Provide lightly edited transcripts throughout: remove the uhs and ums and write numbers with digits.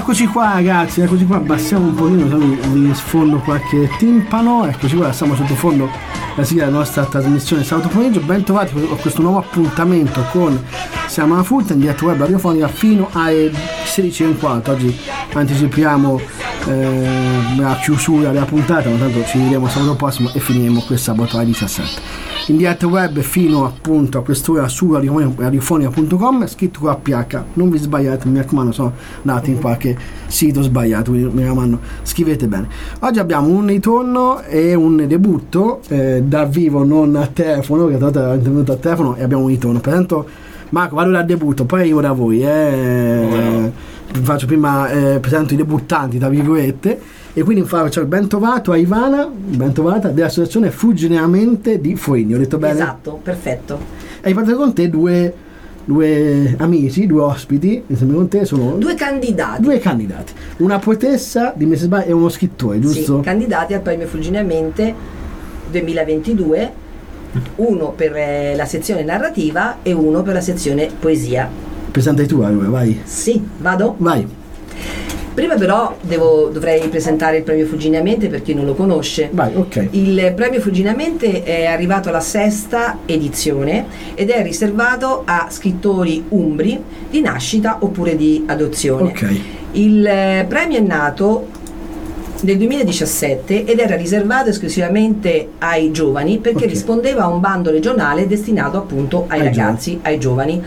Eccoci qua ragazzi, eccoci qua, abbassiamo un pochino, vi sfondo qualche timpano, eccoci qua, stiamo sottofondo la sigla della nostra trasmissione sabato pomeriggio. Ben trovati a questo nuovo appuntamento con Siamo alla Frutta in diretta web radiofonica fino alle 16:15. Oggi anticipiamo la chiusura della puntata, ma tanto ci vedremo sabato prossimo e finiremo quel sabato alle 17. In diretta web fino appunto a quest'ora su radiofonica.com, scritto con la PH, non vi sbagliate, mi raccomando, sono andati in qualche sito sbagliato, quindi mi raccomando, scrivete bene. Oggi abbiamo un ritorno e un debutto dal vivo, non a telefono, che tra l'altro è venuto a telefono, e abbiamo un ritorno. Presento Marco, vado dal debutto, poi arrivo da voi, faccio prima, presento i debuttanti tra virgolette. E quindi faccio il ben trovato a Ivana, ben trovata, dell'associazione Fuggi nella mente di Foligno, ho detto bene? Esatto, perfetto. Hai fatto con te due amici, due ospiti, insieme con te sono... Due candidati. Una poetessa di Mrs. Bai e uno scrittore, giusto? Sì, candidati al premio Fuggi nella mente 2022, uno per la sezione narrativa e uno per la sezione poesia. Presentai tu allora, vai. Sì, vado? Vai. Prima però dovrei presentare il premio Fuggi nella mente per chi non lo conosce. Vai, ok. Il premio Fuggi nella mente è arrivato alla 6ª edizione ed è riservato a scrittori umbri di nascita oppure di adozione. Ok. Il premio è nato nel 2017 ed era riservato esclusivamente ai giovani perché rispondeva a un bando regionale destinato appunto ai ragazzi, ai giovani.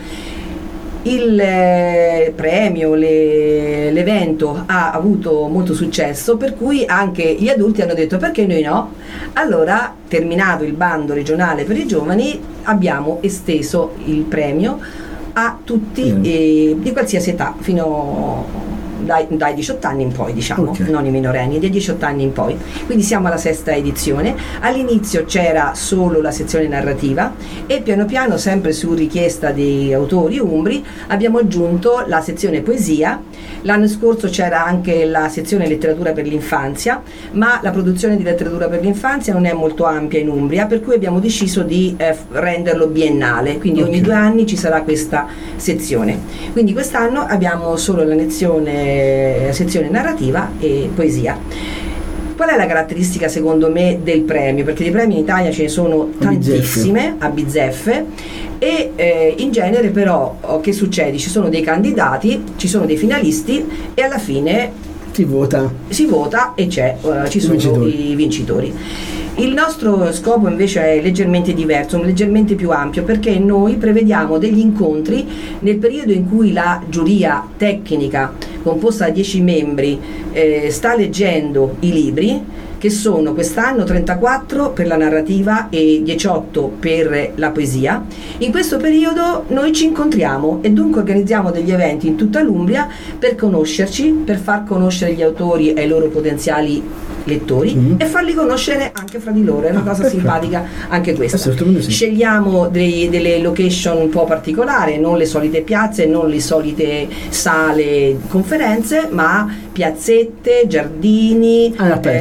Il premio, l'evento ha avuto molto successo, per cui anche gli adulti hanno detto perché noi no. Allora, terminato il bando regionale per i giovani, abbiamo esteso il premio a tutti di qualsiasi età, fino dai 18 anni in poi, diciamo, non i minorenni, dai 18 anni in poi. Quindi siamo alla 6ª edizione. All'inizio c'era solo la sezione narrativa e piano piano, sempre su richiesta dei autori umbri, abbiamo aggiunto la sezione poesia. L'anno scorso c'era anche la sezione letteratura per l'infanzia, ma la produzione di letteratura per l'infanzia non è molto ampia in Umbria, per cui abbiamo deciso di renderlo biennale, quindi ogni 2 anni ci sarà questa sezione. Quindi quest'anno abbiamo solo la sezione narrativa e poesia. Qual è la caratteristica secondo me del premio? Perché di premi in Italia ce ne sono tantissime, a bizzeffe, e in genere però che succede? Ci sono dei candidati, ci sono dei finalisti e alla fine si vota e ci sono i vincitori. Il nostro scopo invece è leggermente diverso, leggermente più ampio, perché noi prevediamo degli incontri nel periodo in cui la giuria tecnica, composta da 10 membri, sta leggendo i libri, che sono quest'anno 34 per la narrativa e 18 per la poesia. In questo periodo noi ci incontriamo e dunque organizziamo degli eventi in tutta l'Umbria per conoscerci, per far conoscere gli autori ai loro potenziali lettori e farli conoscere anche fra di loro. È una cosa simpatica anche questa. Sì. Scegliamo delle location un po' particolari, non le solite piazze, non le solite sale conferenze, ma piazzette, giardini,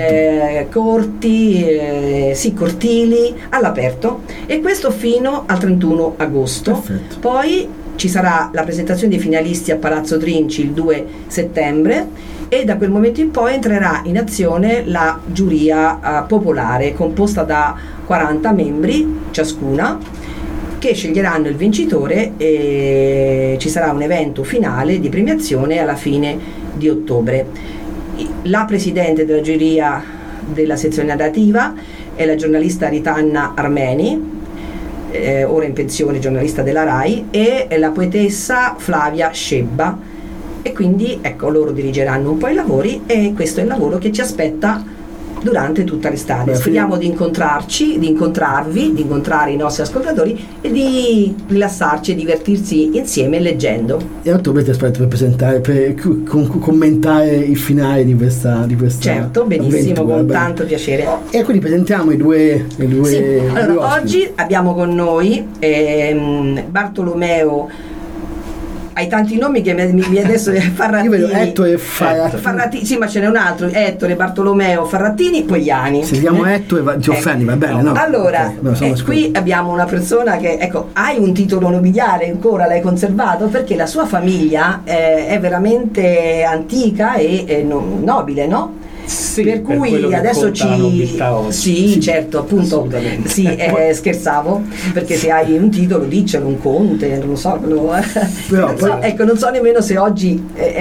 corti, cortili all'aperto, e questo fino al 31 agosto. Perfetto. Poi ci sarà la presentazione dei finalisti a Palazzo Trinci il 2 settembre e da quel momento in poi entrerà in azione la giuria popolare, composta da 40 membri ciascuna, che sceglieranno il vincitore, e ci sarà un evento finale di premiazione alla fine di ottobre. La presidente della giuria della sezione narrativa è la giornalista Ritanna Armeni, ora in pensione, giornalista della RAI, e la poetessa Flavia Scebba, e quindi ecco, loro dirigeranno un po' i lavori, e questo è il lavoro che ci aspetta durante tutta l'estate. Speriamo di incontrarci, di incontrarvi, di incontrare i nostri ascoltatori e di rilassarci e divertirsi insieme leggendo. E a ottobre ti aspetto per presentare, per commentare il finale di questa certo, benissimo, avventura, con tanto piacere. E quindi presentiamo i due allora, oggi abbiamo con noi Bartolomeo hai tanti nomi che mi adesso Farrattini. Io vedo Ettore Farrattini. Sì, ma ce n'è un altro, Ettore, Bartolomeo, Farrattini, Pogliani. Se chiamo Ettore ti offendi, va bene, no? Allora, qui abbiamo una persona che, ecco, hai un titolo nobiliare ancora, l'hai conservato, perché la sua famiglia è veramente antica e nobile, no? Sì, per cui adesso sì, certo, appunto, sì, scherzavo, perché se hai un titolo diccelo, un conte, non lo so, ecco, non so nemmeno se oggi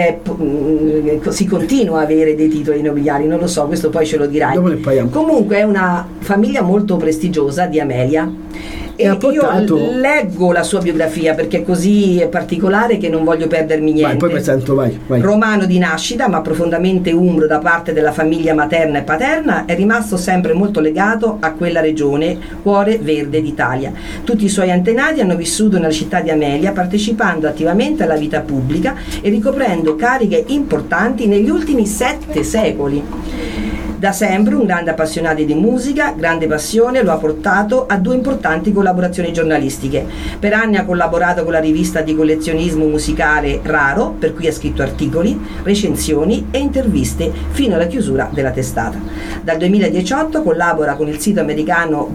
si continua a avere dei titoli nobiliari, non lo so, questo poi ce lo dirai. Comunque è una famiglia molto prestigiosa di Amelia. E io leggo la sua biografia perché è così particolare che non voglio perdermi niente. Poi presento, vai. Romano di nascita, ma profondamente umbro da parte della famiglia materna e paterna, è rimasto sempre molto legato a quella regione, cuore verde d'Italia. Tutti i suoi antenati hanno vissuto nella città di Amelia, partecipando attivamente alla vita pubblica e ricoprendo cariche importanti negli ultimi 7 secoli. Da sempre un grande appassionato di musica, grande passione lo ha portato a 2 importanti collaborazioni giornalistiche. Per anni ha collaborato con la rivista di collezionismo musicale Raro, per cui ha scritto articoli, recensioni e interviste fino alla chiusura della testata. Dal 2018 collabora con il sito americano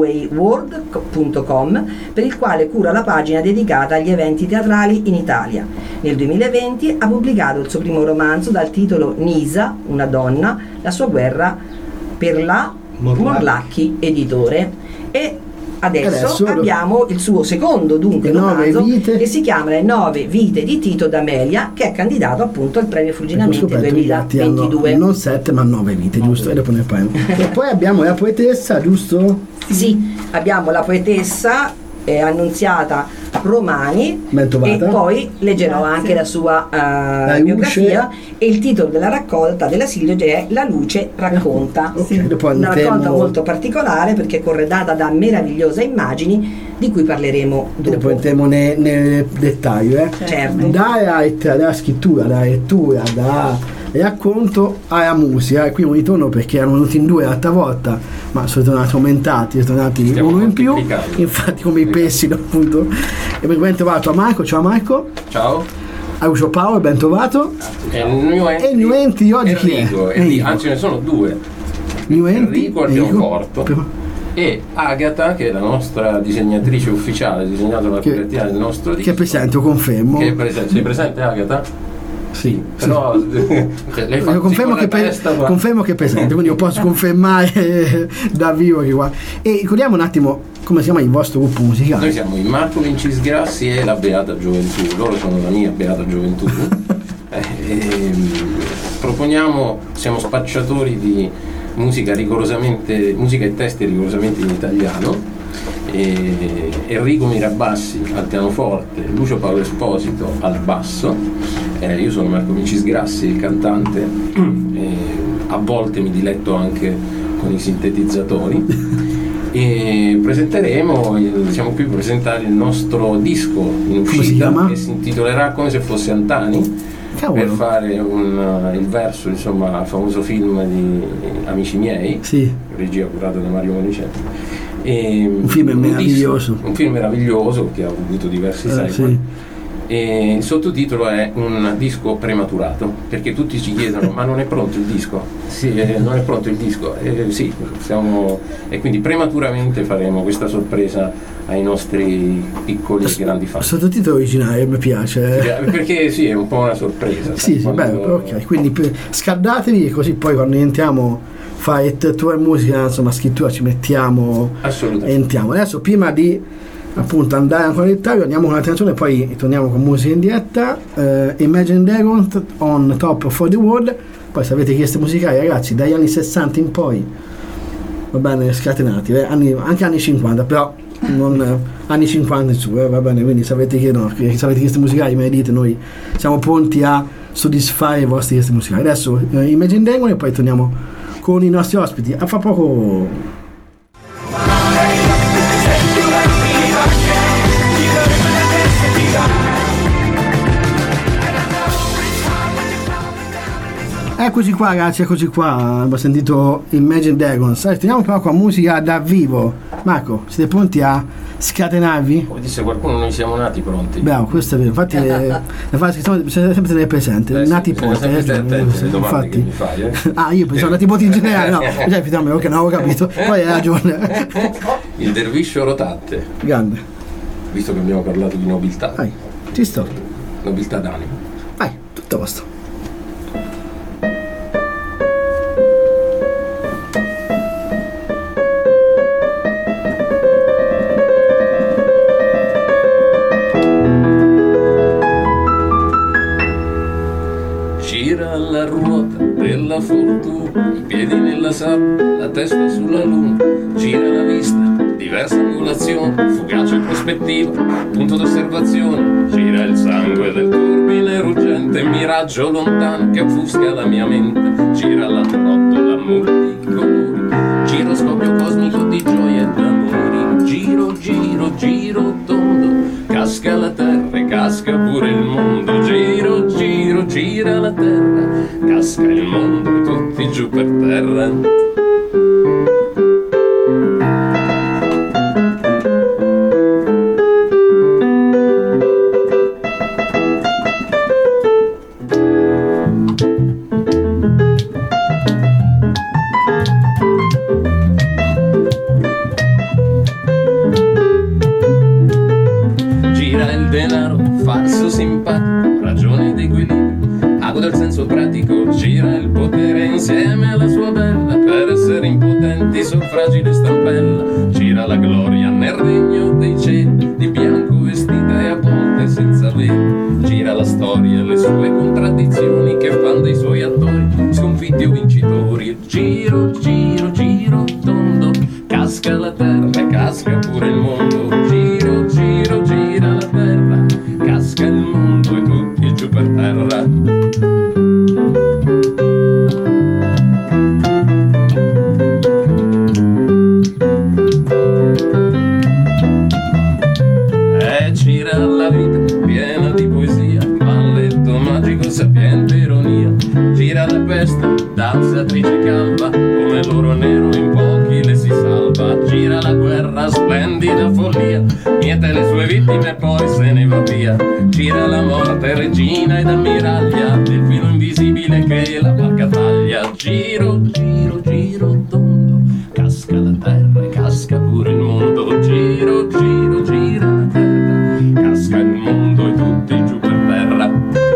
BroadwayWorld.com, per il quale cura la pagina dedicata agli eventi teatrali in Italia. Nel 2020 ha pubblicato il suo primo romanzo dal titolo Nisa, una donna, la sua guerra per la Morlacchi editore, e adesso abbiamo il suo secondo romanzo che si chiama Le 9 vite di Tito D'Amelia, che è candidato appunto al premio Fulginamenti 2022. Non 7 ma 9 vite, giusto? E dopo ne parliamo. E poi abbiamo la poetessa, giusto? Sì, abbiamo la poetessa Annunziata Romani, e poi leggerò anche la sua biografia, e il titolo della raccolta della Silvia è La luce racconta. Una raccolta molto particolare perché corredata da meravigliose immagini di cui parleremo dopo. Poi entriamo nel dettaglio, certo. Dalla scrittura, dalla lettura, da racconto alla musica, e qui un ritorno perché erano venuti in 2 l'altra volta, ma sono tornati aumentati, sono tornati uno in più, infatti come i pesci appunto. E ben trovato a Marco. Ciao Marco. Ciao. A Lucio Paolo, ben trovato. E il new entry oggi Enrico, chi è? Anzi ne sono 2. Enrico al pianoforte e Agata, che è la nostra disegnatrice ufficiale, ha disegnato la copertina del nostro disco. Che è presente, lo confermo. Sei presente Agata? Sì, però lei fa, confermo che è presente, quindi io posso confermare da vivo che qua. E ricordiamo un attimo come si chiama il vostro gruppo musicale. Noi siamo il Marco Vincisgrassi e la Beata Gioventù, loro sono la mia Beata Gioventù. Siamo spacciatori di musica e testi rigorosamente in italiano. Enrico Mirabassi al pianoforte, Lucio Paolo Esposito al basso, io sono Marco Vincisgrassi, il cantante, a volte mi diletto anche con i sintetizzatori, e siamo qui per presentare il nostro disco in uscita che si intitolerà Come se fosse Antani. Cavolo. Per fare il verso, insomma, al famoso film di Amici miei, regia curata da Mario Monicelli. Un film meraviglioso. Un film meraviglioso che ha avuto diversi sequel. E il sottotitolo è Un disco prematurato, perché tutti ci chiedono ma non è pronto il disco? Sì, non è pronto il disco. Sì, e quindi prematuramente faremo questa sorpresa ai nostri piccoli e grandi fan. Il sottotitolo originale mi piace. Perché sì, è un po' una sorpresa. Ok, quindi scaldatevi, così poi quando entriamo fare tua musica, insomma scrittura, ci mettiamo e entriamo. Adesso prima di appunto andare ancora in dettaglio andiamo con una canzone e poi torniamo con musica in diretta. Imagine Dragons on Top for the World. Poi se avete richieste musicali, ragazzi, dagli anni 60 in poi, va bene, scatenati, anche anni 50, però non anni 50 in su, va bene, quindi se avete richieste musicali me le dite, noi siamo pronti a soddisfare i vostri richieste musicali. Adesso Imagine Dragons e poi torniamo con i nostri ospiti. A fra poco. Eccoci qua ragazzi, eccoci qua, abbiamo sentito Imagine Dragons. Torniamo però con musica da vivo. Marco, siete pronti a scatenarvi? Come disse qualcuno, noi siamo nati pronti. Bravo, questo è vero, infatti le frasi che bisogna sempre tenere presente, nati pronti. Infatti. Mi fai, io pensavo nati pronti in generale, no, già effettivamente, ok, non avevo capito, poi hai ragione. Il derviscio rotante. Grande. Visto che abbiamo parlato di nobiltà. Vai, ci sto. Nobiltà d'animo. Vai, tutto a posto. Gira la ruota della fortuna, i piedi nella sabbia, la testa sulla luna, gira la vista, diversa angolazione, fugace prospettiva, punto d'osservazione, gira il sangue del turbine ruggente, miraggio lontano che offusca la mia mente, gira la trottola multicolori, giroscopio cosmico di gioia e d'amori, giro, giro, giro tondo, casca la terra e casca pure il mondo, giro, giro, gira la terra, casca il mondo e tutti giù per terra. Gira il denaro, falso simpatico, ragione ed equilibrio, ago del senso pratico, gira il potere insieme alla sua bella, per essere impotenti sul fragile stampella, gira la gloria nel regno dei cieli, di bianco vestita e a volte senza velo, gira la storia e le sue contraddizioni che fanno dei suoi attori sconfitti o vincitori, giro, giro, giro tondo, casca la terra e casca pure il mondo, giro, giro, gira la terra, casca il mondo e tutti giù per terra. Gira la vita piena di poesia, balletto magico, sapiente ironia, gira la peste, danzatrice calva, come l'oro nero in pochi le si salva, gira la guerra, splendida follia, miete le sue vittime e poi se ne va via, gira la morte, regina ed ammiraglia, del filo invisibile che la barca taglia, giro, giro, giro tondo, casca la terra e casca pure il mondo, giro, giro, gira la terra, casca il mondo e tutti giù per terra.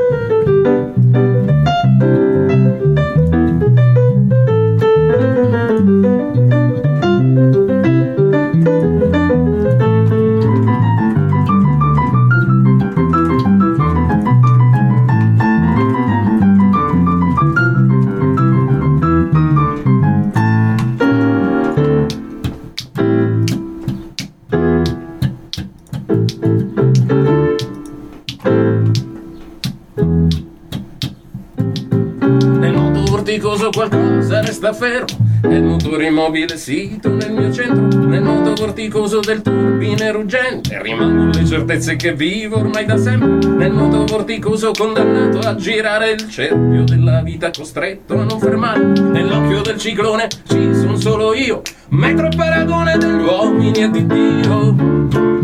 Qualcosa resta fermo, nel motore immobile sito nel mio centro, nel moto vorticoso del turbine ruggente, rimangono le certezze che vivo ormai da sempre, nel moto vorticoso condannato a girare il cerchio della vita costretto a non fermare, nell'occhio del ciclone ci sono solo io, metro paragone degli uomini e di Dio.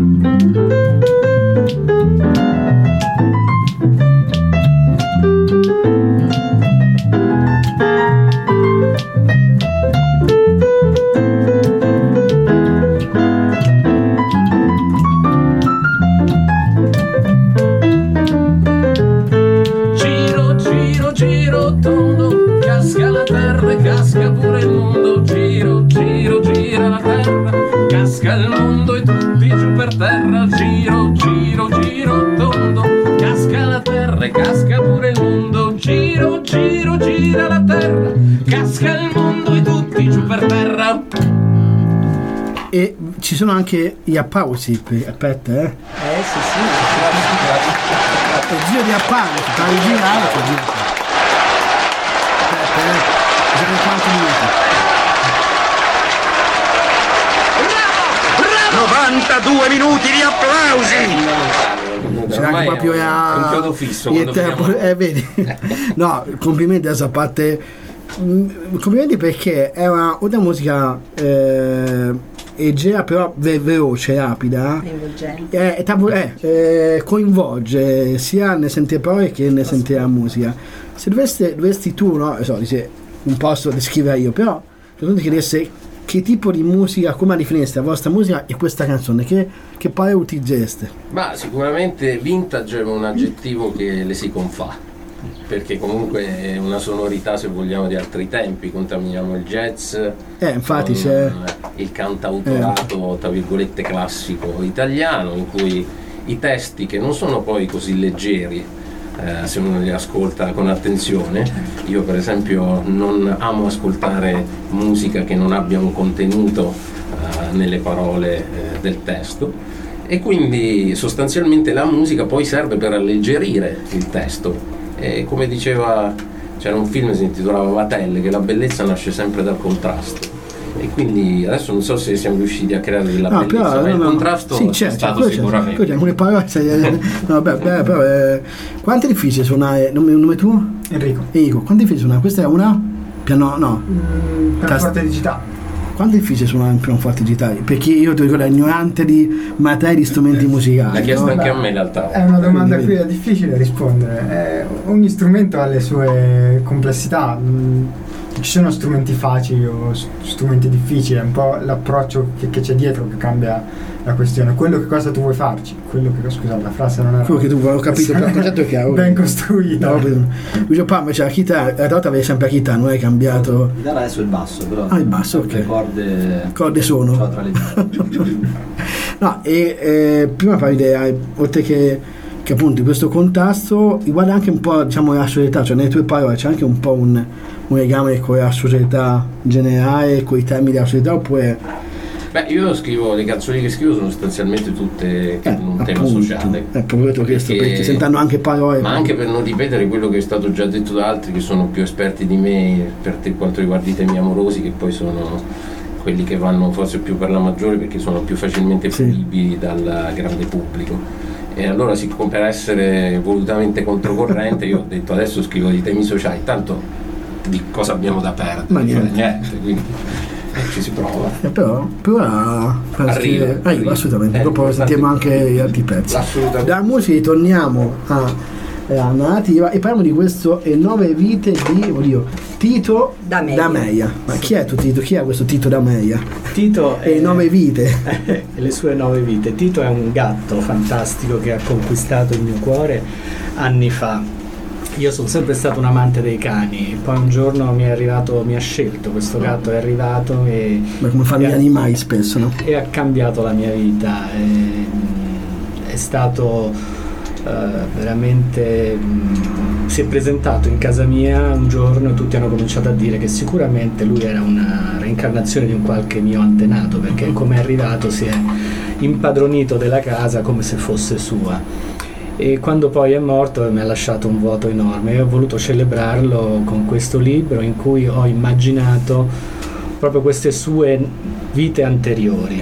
Casca pure il mondo, giro, giro, gira la terra, casca il mondo e tutti giù per terra, giro, giro, giro tondo, casca la terra e casca pure il mondo, giro, giro, gira la terra, casca il mondo e tutti giù per terra. E ci sono anche gli applausi, aspetta, sì. Il giro di applausi, fai girare, aspetta, 92 minuti di applausi! c'era anche proprio è un chiodo fisso vedi. No, complimenti a sta parte, complimenti perché è una musica egea, però veloce, rapida, coinvolge sia nel sentire parole che nel sentire la musica. Se dovesti tu, no, un posto descrivere io, però tu ti chiedesse che tipo di musica, come definiste la vostra musica e questa canzone, che parole utilizzeste? Ma sicuramente vintage è un aggettivo che le si confà, perché comunque è una sonorità, se vogliamo, di altri tempi. Contaminiamo il jazz, infatti c'è il cantautorato tra virgolette classico italiano, in cui i testi, che non sono poi così leggeri se uno li ascolta con attenzione. Io per esempio non amo ascoltare musica che non abbia un contenuto nelle parole del testo, e quindi sostanzialmente la musica poi serve per alleggerire il testo. E come diceva, c'era un film che si intitolava Vatelle, che la bellezza nasce sempre dal contrasto, e quindi adesso non so se siamo riusciti a creare della bellezza, ma il contrasto c'è stato sicuramente. Alcune parole però quanto è difficile suonare? Nome tuo? Enrico, quanto è difficile suonare? Questa è una piano, pianoforte digitale. Quanto è difficile suonare un pianoforte digitale? Perché io ti ricordo, ignorante di materie, di strumenti musicali. L'ha chiesto anche a me in realtà. È una domanda a cui è difficile rispondere. Ogni strumento ha le sue complessità. Ci sono strumenti facili o strumenti difficili, è un po' l'approccio che c'è dietro che cambia la questione. Quello che cosa tu vuoi farci, scusate, la frase non era quello che tu vuoi, ho capito, il concetto è chiaro, ben costruito. C'è la chitarra, la volta avevi sempre la chitarra, non hai cambiato. La chitarra adesso è il basso, però il basso, ok, corde sono tra le no, e prima parlavi oltre che appunto di questo contrasto riguarda anche un po', diciamo, la società, cioè nelle tue parole c'è anche un po' un legame con la società generale, con i temi della società, oppure? Io scrivo, le canzoni che scrivo sono sostanzialmente tutte un tema sociale. Proprio questo, perché sentendo anche parole. Ma anche per non ripetere quello che è stato già detto da altri che sono più esperti di me per quanto riguarda i temi amorosi, che poi sono quelli che vanno forse più per la maggiore, perché sono più facilmente fruibili dal grande pubblico. E allora, siccome per essere volutamente controcorrente, io ho detto adesso scrivo di temi sociali, tanto di cosa abbiamo da perdere? Ma niente, quindi ci si prova. Però arriva assolutamente. Dopo sentiamo anche gli altri pezzi. Assolutamente. Da musica torniamo alla narrativa e parliamo di questo 9 vite di Tito Dameia. Ma chi è tu, Tito? Chi è questo Tito Dameia? Tito e 9 vite. Le sue 9 vite. Tito è un gatto fantastico che ha conquistato il mio cuore anni fa. Io sono sempre stato un amante dei cani, poi un giorno mi ha scelto, questo gatto è arrivato e... Ma come fanno gli animali spesso, no? E ha cambiato la mia vita, è stato veramente... si è presentato in casa mia un giorno e tutti hanno cominciato a dire che sicuramente lui era una reincarnazione di un qualche mio antenato, perché come è arrivato si è impadronito della casa come se fosse sua. E quando poi è morto mi ha lasciato un vuoto enorme e ho voluto celebrarlo con questo libro in cui ho immaginato proprio queste sue vite anteriori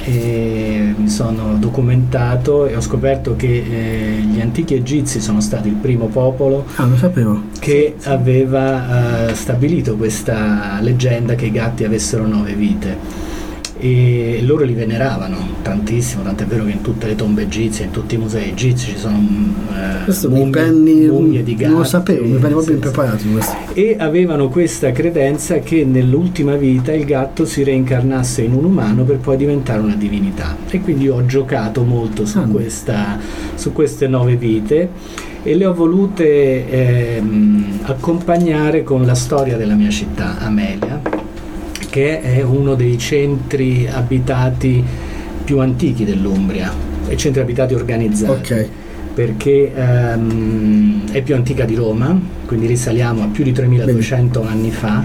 e mi sono documentato e ho scoperto che gli antichi egizi sono stati il primo popolo lo sapevo, che aveva stabilito questa leggenda che i gatti avessero 9 vite. E loro li veneravano tantissimo, tant'è vero che in tutte le tombe egizie, in tutti i musei egizi ci sono mummie di gatti. Non lo sapevo, mi prendo proprio impreparato questo. E avevano questa credenza che nell'ultima vita il gatto si reincarnasse in un umano per poi diventare una divinità, e quindi io ho giocato molto su queste 9 vite e le ho volute accompagnare con la storia della mia città, Amelia, che è uno dei centri abitati più antichi dell'Umbria, e centri abitati organizzati, perché è più antica di Roma, quindi risaliamo a più di 3200 anni fa,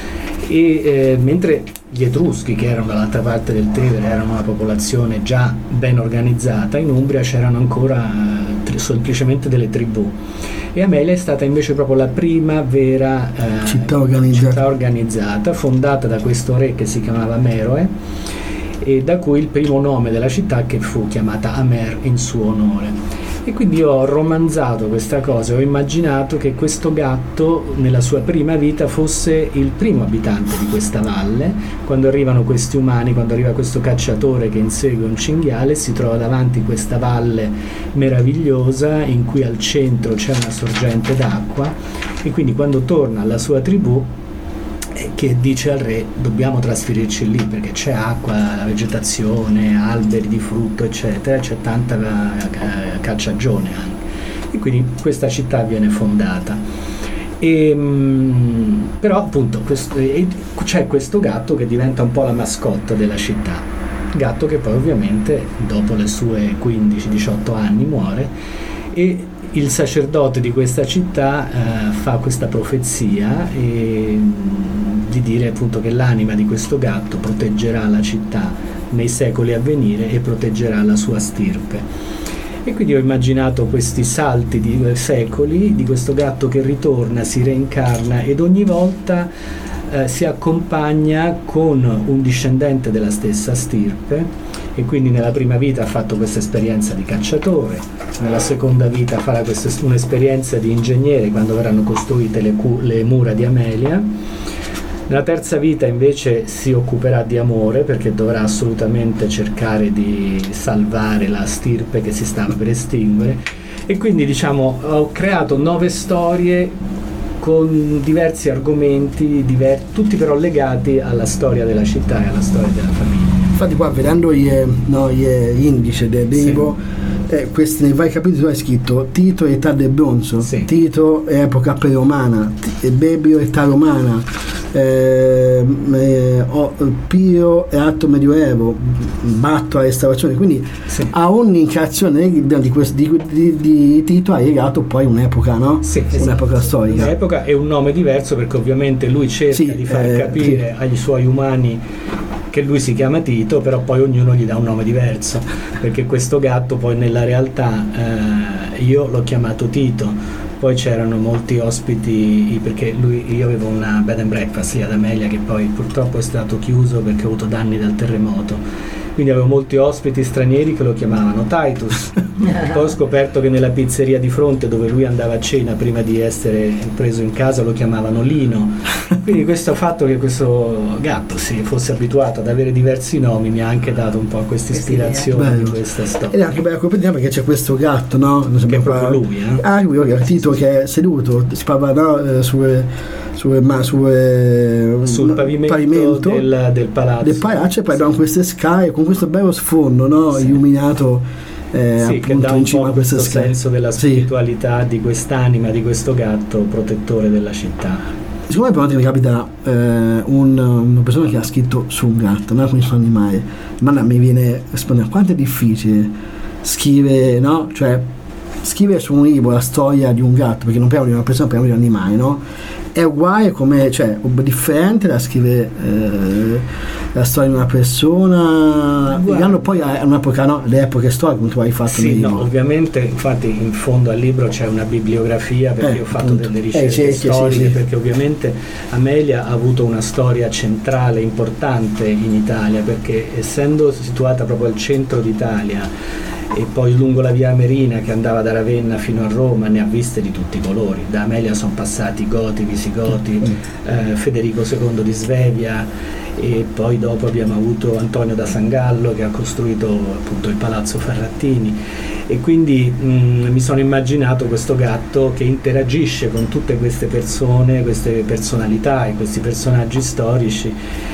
e mentre gli Etruschi, che erano dall'altra parte del Tevere, erano una popolazione già ben organizzata, in Umbria c'erano ancora semplicemente delle tribù. E Amelia è stata invece proprio la prima vera città organizzata, fondata da questo re che si chiamava Meroe, e da cui il primo nome della città, che fu chiamata Amer in suo onore. E quindi io ho romanzato questa cosa, ho immaginato che questo gatto nella sua prima vita fosse il primo abitante di questa valle. Quando arrivano questi umani, quando arriva questo cacciatore che insegue un cinghiale, si trova davanti questa valle meravigliosa in cui al centro c'è una sorgente d'acqua, e quindi quando torna alla sua tribù, che dice al re: dobbiamo trasferirci lì perché c'è acqua, vegetazione, alberi di frutto eccetera, c'è tanta cacciagione anche, e quindi questa città viene fondata. Però appunto c'è questo gatto che diventa un po' la mascotte della città, gatto che poi ovviamente dopo le sue 15-18 anni muore, e il sacerdote di questa città fa questa profezia di dire appunto che l'anima di questo gatto proteggerà la città nei secoli a venire e proteggerà la sua stirpe. E quindi ho immaginato questi salti di secoli di questo gatto che ritorna, si reincarna ed ogni volta si accompagna con un discendente della stessa stirpe, e quindi nella prima vita ha fatto questa esperienza di cacciatore, nella seconda vita farà un'esperienza di ingegnere quando verranno costruite le mura di Amelia, nella terza vita invece si occuperà di amore perché dovrà assolutamente cercare di salvare la stirpe che si stava per estinguere, e quindi diciamo ho creato 9 storie con diversi argomenti, tutti però legati alla storia della città e alla storia della famiglia. Infatti qua vedendo gli indici del libro, questi nei vari capitoli tu hai scritto Tito età del bronzo, sì. Tito epoca preromana, Bebio età romana, Pio e alto medioevo, Batto a restaurazione, quindi sì. A ogni incarnazione di Tito hai legato poi un'epoca, no? Sì, un'epoca storica, un'epoca e un nome diverso, perché ovviamente lui cerca di far capire agli suoi umani che lui si chiama Tito, però poi ognuno gli dà un nome diverso, perché questo gatto poi nella realtà io l'ho chiamato Tito, poi c'erano molti ospiti, perché io avevo una bed and breakfast ad Amelia che poi purtroppo è stato chiuso perché ho avuto danni dal terremoto, quindi avevo molti ospiti stranieri che lo chiamavano Titus. Poi ho scoperto che nella pizzeria di fronte dove lui andava a cena prima di essere preso in casa lo chiamavano Lino, quindi questo fatto che questo gatto si fosse abituato ad avere diversi nomi mi ha anche dato un po' questa ispirazione di questa storia. Ed è anche bella copertina perché c'è questo gatto, no? Che è proprio lui, lui è Tito che è seduto, si parla, no? sul pavimento del palazzo, e poi abbiamo queste scale con questo bello sfondo, no? Sì. Illuminato che dà un po' questo scale. senso della spiritualità di quest'anima, di questo gatto protettore della città. Secondo me mi capita una persona che ha scritto su un gatto, no? Come sono animali, ma mi viene a rispondere quanto è difficile scrivere, no? Cioè scrivere su un libro la storia di un gatto, perché non parliamo di una persona, parliamo di un animale, no? È uguale come, cioè, differente da scrivere la storia di una persona, legando poi a un'epoca, no? Le epoche storiche come tu hai fatto nel libro. No, ovviamente, infatti in fondo al libro c'è una bibliografia perché ho fatto delle ricerche storiche, perché ovviamente Amelia ha avuto una storia centrale importante in Italia, perché essendo situata proprio al centro d'Italia e poi lungo la via Amerina che andava da Ravenna fino a Roma, ne ha viste di tutti i colori. Da Amelia sono passati Goti, Visigoti, Federico II di Svevia, e poi dopo abbiamo avuto Antonio da Sangallo che ha costruito appunto il Palazzo Ferrattini, e quindi mi sono immaginato questo gatto che interagisce con tutte queste persone, queste personalità e questi personaggi storici.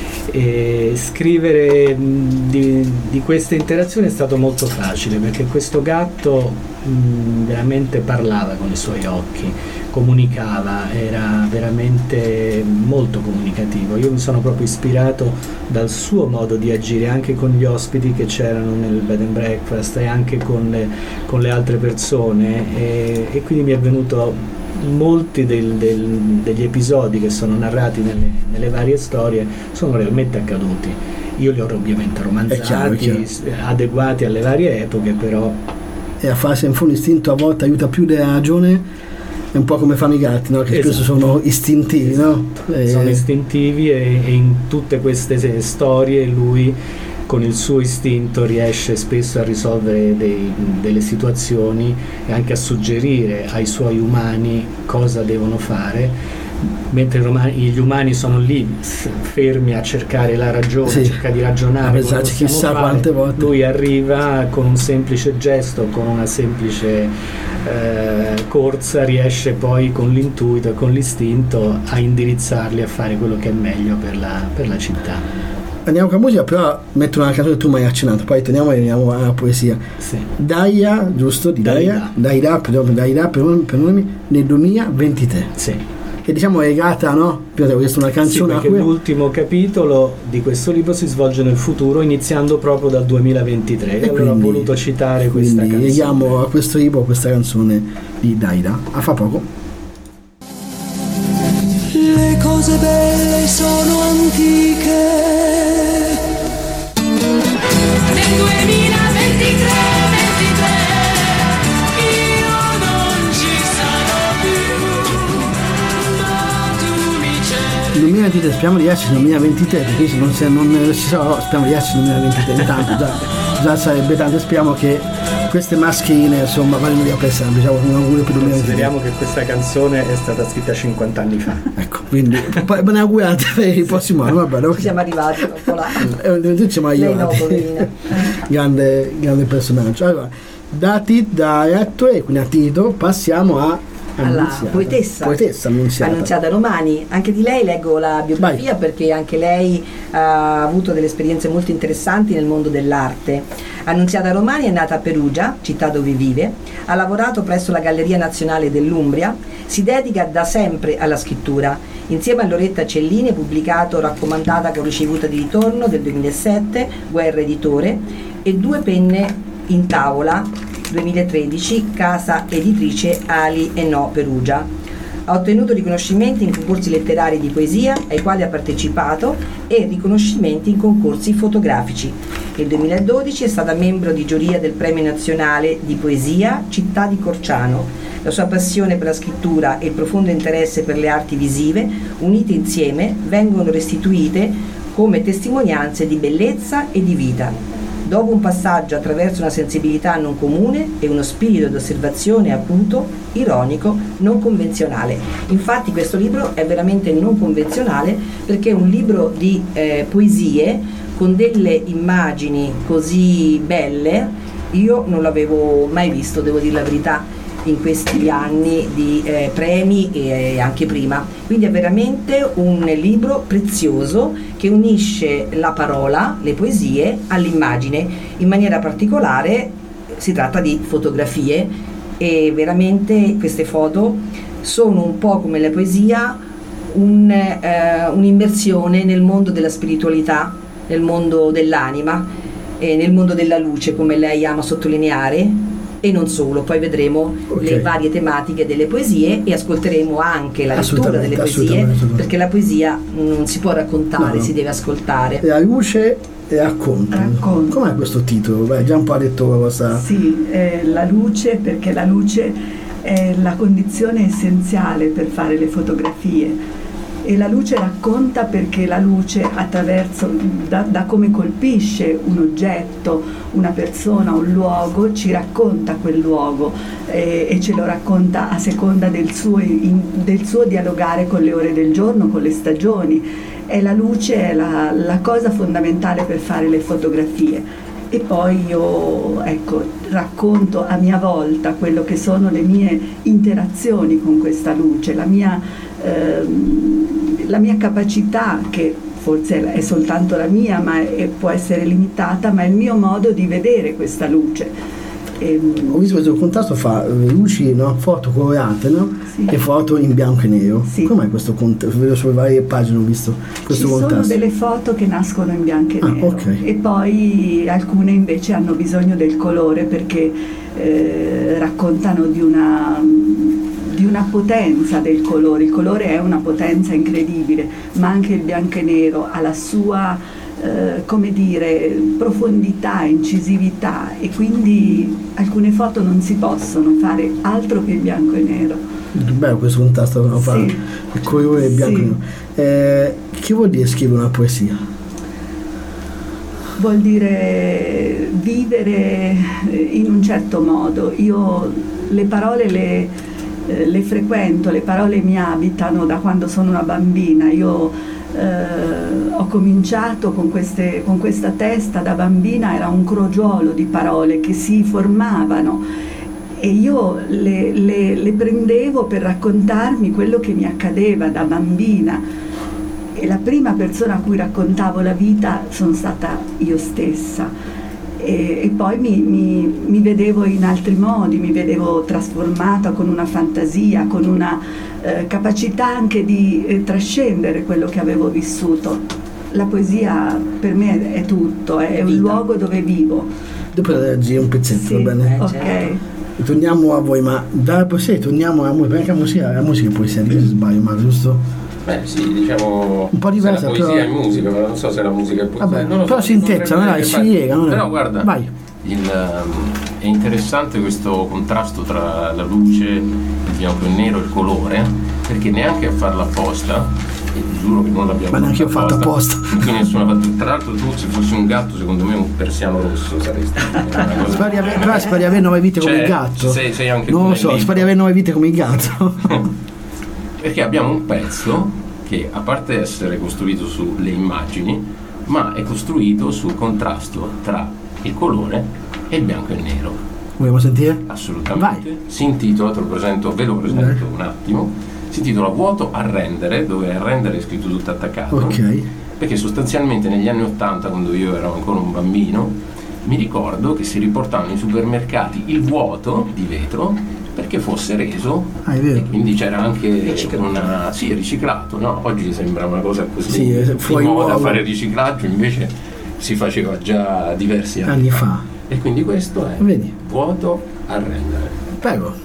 E scrivere di queste interazioni è stato molto facile, perché questo gatto veramente parlava con i suoi occhi, comunicava, era veramente molto comunicativo. Io mi sono proprio ispirato dal suo modo di agire anche con gli ospiti che c'erano nel bed and breakfast e anche con le altre persone, e quindi mi è venuto molti degli episodi che sono narrati nelle varie storie sono realmente accaduti. Io li ho ovviamente romanzati, adeguati alle varie epoche, però. E a farsi in fondo istinto a volte aiuta più della ragione, è un po' come fanno i gatti, no? Che spesso sono istintivi, no? Sono istintivi, e in tutte queste storie lui con il suo istinto riesce spesso a risolvere delle situazioni e anche a suggerire ai suoi umani cosa devono fare, mentre gli umani sono lì fermi a cercare la ragione, a cercare di ragionare, chissà quante volte lui arriva con un semplice gesto, con una semplice corsa, riesce poi con l'intuito e con l'istinto a indirizzarli a fare quello che è meglio per la città. Andiamo con la musica, però metto una canzone che tu mi hai accennato, poi torniamo e veniamo alla poesia. Sì. Daida, giusto? Daida, perdonami, nel 2023. Sì. Che diciamo è legata, no? Ho visto una canzone. Sì, perché l'ultimo capitolo di questo libro si svolge nel futuro, iniziando proprio dal 2023. E allora ho voluto citare questa canzone. Leghiamo a questo libro questa canzone di Daida. A fra poco. Le cose belle sono antiche. Nel 2023 io non ci sarò più, ma tu mi cerchi. 2023, speriamo di esserci nel 2023, perché se non ci sarò, speriamo di esserci nel 2023. Intanto già sarebbe tanto, speriamo che queste mascherine insomma vadano via per sempre, diciamo un augurio per il 2023. Speriamo che questa canzone è stata scritta 50 anni fa. Ecco, quindi poi ben augurate per il prossimo anno, va bene, okay. Siamo arrivati un po' là. Siamo arrivati. Grande personaggio. Allora, da Ettore e quindi a Tito passiamo alla poetessa Annunziata Romani. Anche di lei leggo la biografia. Vai. Perché anche lei ha avuto delle esperienze molto interessanti nel mondo dell'arte. Annunziata Romani è nata a Perugia, città dove vive, ha lavorato presso la Galleria Nazionale dell'Umbria, si dedica da sempre alla scrittura. Insieme a Loretta Cellini ha pubblicato Raccomandata con ricevuta di ritorno del 2007, Guerra Editore, e Due penne in tavola 2013, casa editrice Ali e No Perugia. Ha ottenuto riconoscimenti in concorsi letterari di poesia ai quali ha partecipato e riconoscimenti in concorsi fotografici. Nel 2012 è stata membro di giuria del Premio Nazionale di Poesia Città di Corciano. La sua passione per la scrittura e il profondo interesse per le arti visive, unite insieme, vengono restituite come testimonianze di bellezza e di vita. Dopo un passaggio attraverso una sensibilità non comune e uno spirito di osservazione acuto, ironico, non convenzionale. Infatti questo libro è veramente non convenzionale perché è un libro di poesie con delle immagini così belle, io non l'avevo mai visto, devo dire la verità, in questi anni di premi e anche prima. Quindi è veramente un libro prezioso che unisce la parola, le poesie all'immagine. In maniera particolare si tratta di fotografie e veramente queste foto sono un po' come la poesia, un'immersione nel mondo della spiritualità, nel mondo dell'anima e nel mondo della luce, come lei ama sottolineare. E non solo, poi vedremo le varie tematiche delle poesie e ascolteremo anche la lettura delle poesie, perché la poesia non si può raccontare, si deve ascoltare. La luce e racconta. Com'è questo titolo? Beh, già un po' ha detto cosa. Sì, la luce, perché la luce è la condizione essenziale per fare le fotografie. E la luce racconta perché la luce attraverso, da come colpisce un oggetto, una persona, un luogo, ci racconta quel luogo e ce lo racconta a seconda del suo dialogare con le ore del giorno, con le stagioni. E la luce è la cosa fondamentale per fare le fotografie. E poi io racconto a mia volta quello che sono le mie interazioni con questa luce, la mia capacità, che forse è soltanto la mia, ma può essere limitata, ma è il mio modo di vedere questa luce. Ho visto questo contrasto fra luci, no? Foto colorate, no? Sì. E foto in bianco e nero. Sì. Com'è questo contrasto? Vedo sulle varie pagine, ho visto questo contrasto. Ci sono delle foto che nascono in bianco e nero, okay. E poi alcune invece hanno bisogno del colore perché raccontano di una potenza del colore. Il colore è una potenza incredibile, ma anche il bianco e nero ha la sua profondità, incisività, e quindi alcune foto non si possono fare altro che il bianco e nero. Bello questo contrasto, no? Sì. Il colore bianco e nero. Che vuol dire scrivere una poesia? vuol dire vivere in un certo modo. Io le parole le frequento, le parole mi abitano da quando sono una bambina. Io ho cominciato con questa testa da bambina, era un crogiolo di parole che si formavano e io le prendevo per raccontarmi quello che mi accadeva da bambina, e la prima persona a cui raccontavo la vita sono stata io stessa, e poi mi vedevo in altri modi, mi vedevo trasformata con una fantasia, con una capacità anche di trascendere quello che avevo vissuto. La poesia per me è tutto, è un luogo dove vivo. Dopo leggi un pezzetto, Sì, va bene? ok. certo. Torniamo a voi, ma dalla poesia torniamo alla musica, perché la musica è poesia, se sbaglio, ma giusto? Sì, diciamo Un po' diversa, se la poesia però... è musica, ma non so se la musica è poesia. Vabbè, non lo però so, si intezza, potrebbe si fare. lega, non è? Però guarda, Vai. è interessante questo contrasto tra la luce, il bianco e il nero, il colore, perché neanche a farla apposta, e giuro che non l'abbiamo Ma neanche io ho fatto apposta. Qui nessuno ha fatto. Tra l'altro tu, se fossi un gatto, secondo me un persiano rosso saresti. Speri di avere 9 vite come il gatto. Sei anche non tu lo so, nel speri di avere 9 vite come il gatto. Perché abbiamo un pezzo che, a parte essere costruito sulle immagini, ma è costruito sul contrasto tra il colore e il bianco e il nero. Vogliamo sentire? Assolutamente. Vai. Si intitola, ve lo presento un attimo. Si intitola Vuoto a rendere, dove a rendere è scritto tutto attaccato. Ok. Perché sostanzialmente negli anni '80, quando io ero ancora un bambino, mi ricordo che si riportavano in supermercati il vuoto di vetro perché fosse reso, Ah, è vero. e quindi c'era anche Riciclato. riciclato, no? Oggi sembra una cosa così Sì, di fuori moda luogo. fare riciclaggio, invece si faceva già diversi Anni fa. E quindi questo è Vedi? Vuoto a rendere. Prego.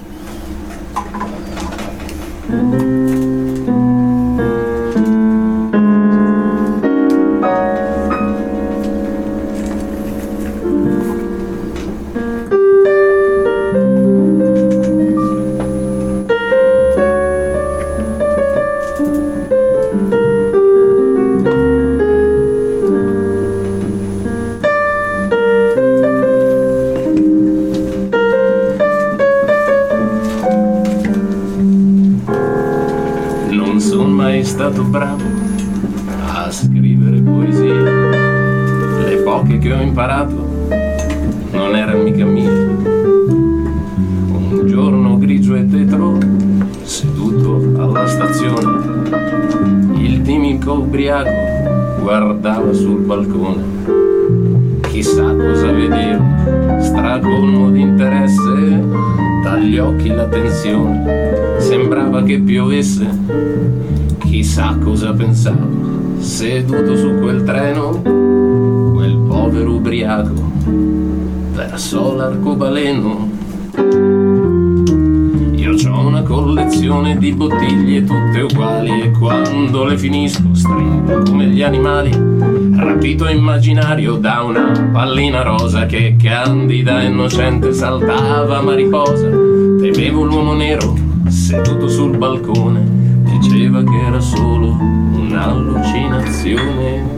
Non sono mai stato bravo a scrivere poesie, le poche che ho imparato non erano mica mie. Un giorno grigio e tetro, seduto alla stazione, il timico ubriaco guardava sul balcone. Chissà cosa vedevo, stracolmo di interesse, dagli occhi la tensione, sembrava che piovesse. Chissà cosa pensavo, seduto su quel treno, quel povero ubriaco verso l'arcobaleno. Io c'ho una collezione di bottiglie tutte uguali e quando le finisco stringo come gli animali, rapito immaginario da una pallina rosa che candida e innocente saltava mariposa. Temevo l'uomo nero seduto sul balcone, diceva che era solo un'allucinazione.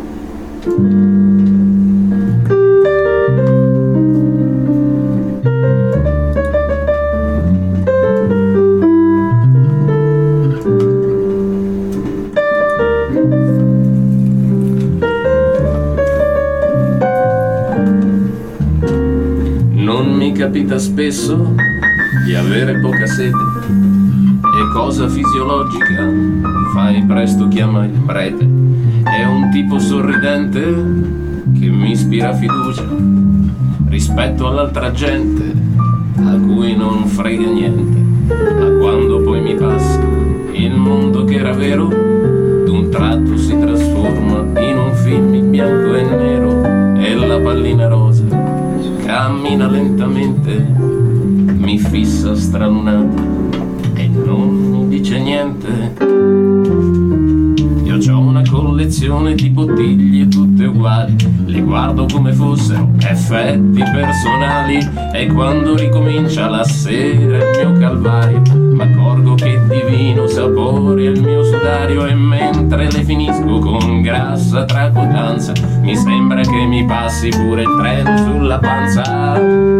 Non mi capita spesso di avere poca sete, è cosa fisiologica, fai presto, chiama il prete. È un tipo sorridente che mi ispira fiducia rispetto all'altra gente a cui non frega niente. Ma quando poi mi passa il mondo che era vero, d'un tratto si trasforma in un film in bianco e nero, e la pallina rosa cammina lentamente, mi fissa stranunata e non mi dice niente. Io c'ho una collezione collezione di bottiglie tutte uguali, le guardo come fossero effetti personali, e quando ricomincia la sera il mio calvario m'accorgo che divino sapore è il mio sudario, e mentre le finisco con grassa tracotanza mi sembra che mi passi pure il treno sulla panza.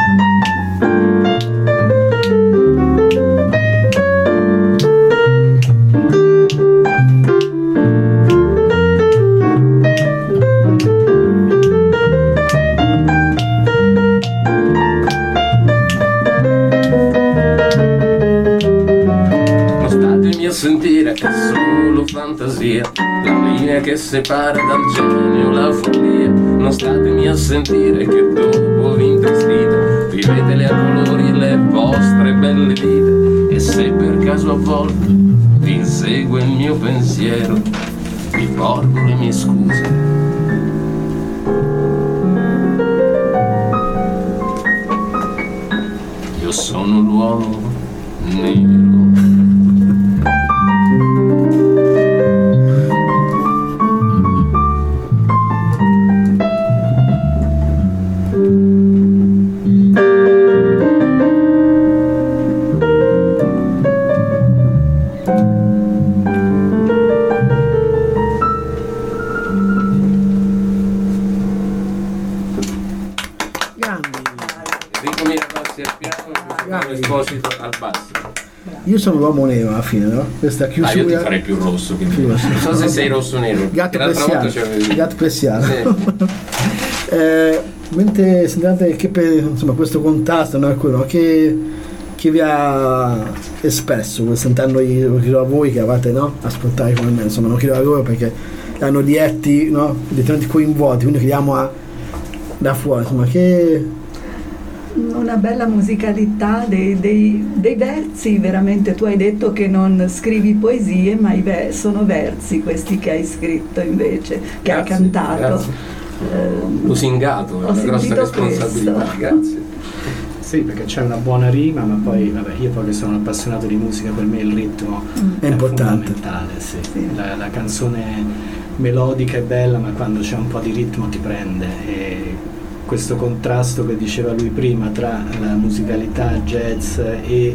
Sentire è solo fantasia, la linea che separa dal genio la follia. Non statemi a sentire che dopo l'intristita vivete le a colori le vostre belle vite, e se per caso a volte vi insegue il mio pensiero vi porgo le mie scuse. Io sono l'uomo nero. Al basso. Io sono l'uomo nero alla fine, no? Questa chiusura. Io ti farei più rosso che più rosso. Non so se sei rosso o nero. Gatto Pressiano. Sì. Mentre sentate che insomma questo contrasto, no? Che vi ha espresso, sentendo a voi che avete, no? Ascoltare come me, insomma, non chiedo a loro perché hanno diretti, no? Direttamente coinvolti, quindi chiediamo da fuori, insomma, che una bella musicalità dei versi, veramente. Tu hai detto che non scrivi poesie, ma sono versi questi che hai scritto invece, che hai cantato. Lusingato, è una grossa responsabilità. Grazie. Sì, perché c'è una buona rima, ma poi vabbè, io poi che sono appassionato di musica, per me il ritmo è importante. Fondamentale, sì. La canzone melodica è bella, ma quando c'è un po' di ritmo ti prende, e questo contrasto che diceva lui prima tra la musicalità jazz e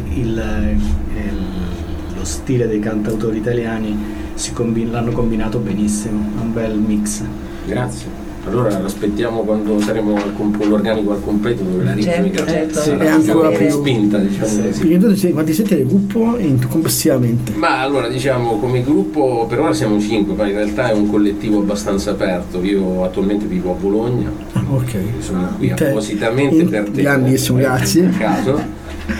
lo stile dei cantautori italiani l'hanno combinato benissimo, un bel mix. Grazie. Allora aspettiamo quando saremo con l'organico al completo, dove la ritmica è ancora più spinta, diciamo così. Perché quanti siete nel gruppo complessivamente? Ma allora diciamo come gruppo per ora siamo 5, ma in realtà è un collettivo abbastanza aperto. Io attualmente vivo a Bologna, sono qui appositamente per te. Grandissimo, grazie. Caso.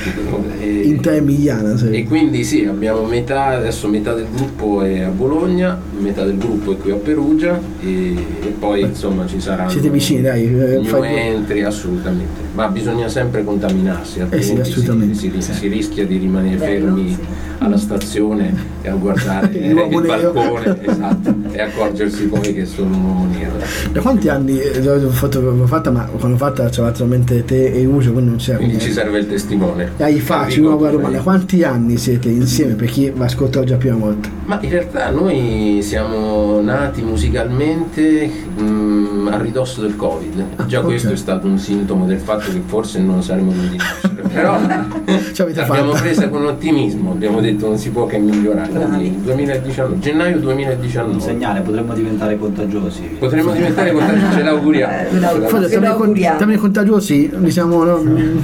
In te Emiliana, sì. E quindi sì, abbiamo adesso metà del gruppo è a Bologna, metà del gruppo è qui a Perugia, e poi insomma ci saranno. Siete vicini, dai. New entry, assolutamente, ma bisogna sempre contaminarsi, altrimenti si rischia di rimanere fermi alla stazione e a guardare il balcone, esatto, e accorgersi poi che sono un uomo nero. Da quanti anni l'ho fatta, ma quando l'ho fatta c'era solamente te e Uso, quindi non c'era. Quindi ci serve il testimone. Dai, faccio una nuova domanda: quanti anni siete insieme, per chi va ascoltato già la prima volta? Ma in realtà noi siamo nati musicalmente a ridosso del Covid. Già questo è stato un sintomo del fatto che forse non saremo venuti nascere. Però l'abbiamo presa con ottimismo, abbiamo detto non si può che migliorare. Quindi 2019, gennaio 2019. Un segnale, potremmo diventare contagiosi. Potremmo diventare contagiosi, ce l'auguriamo. Siamo contagiosi, diciamo, no?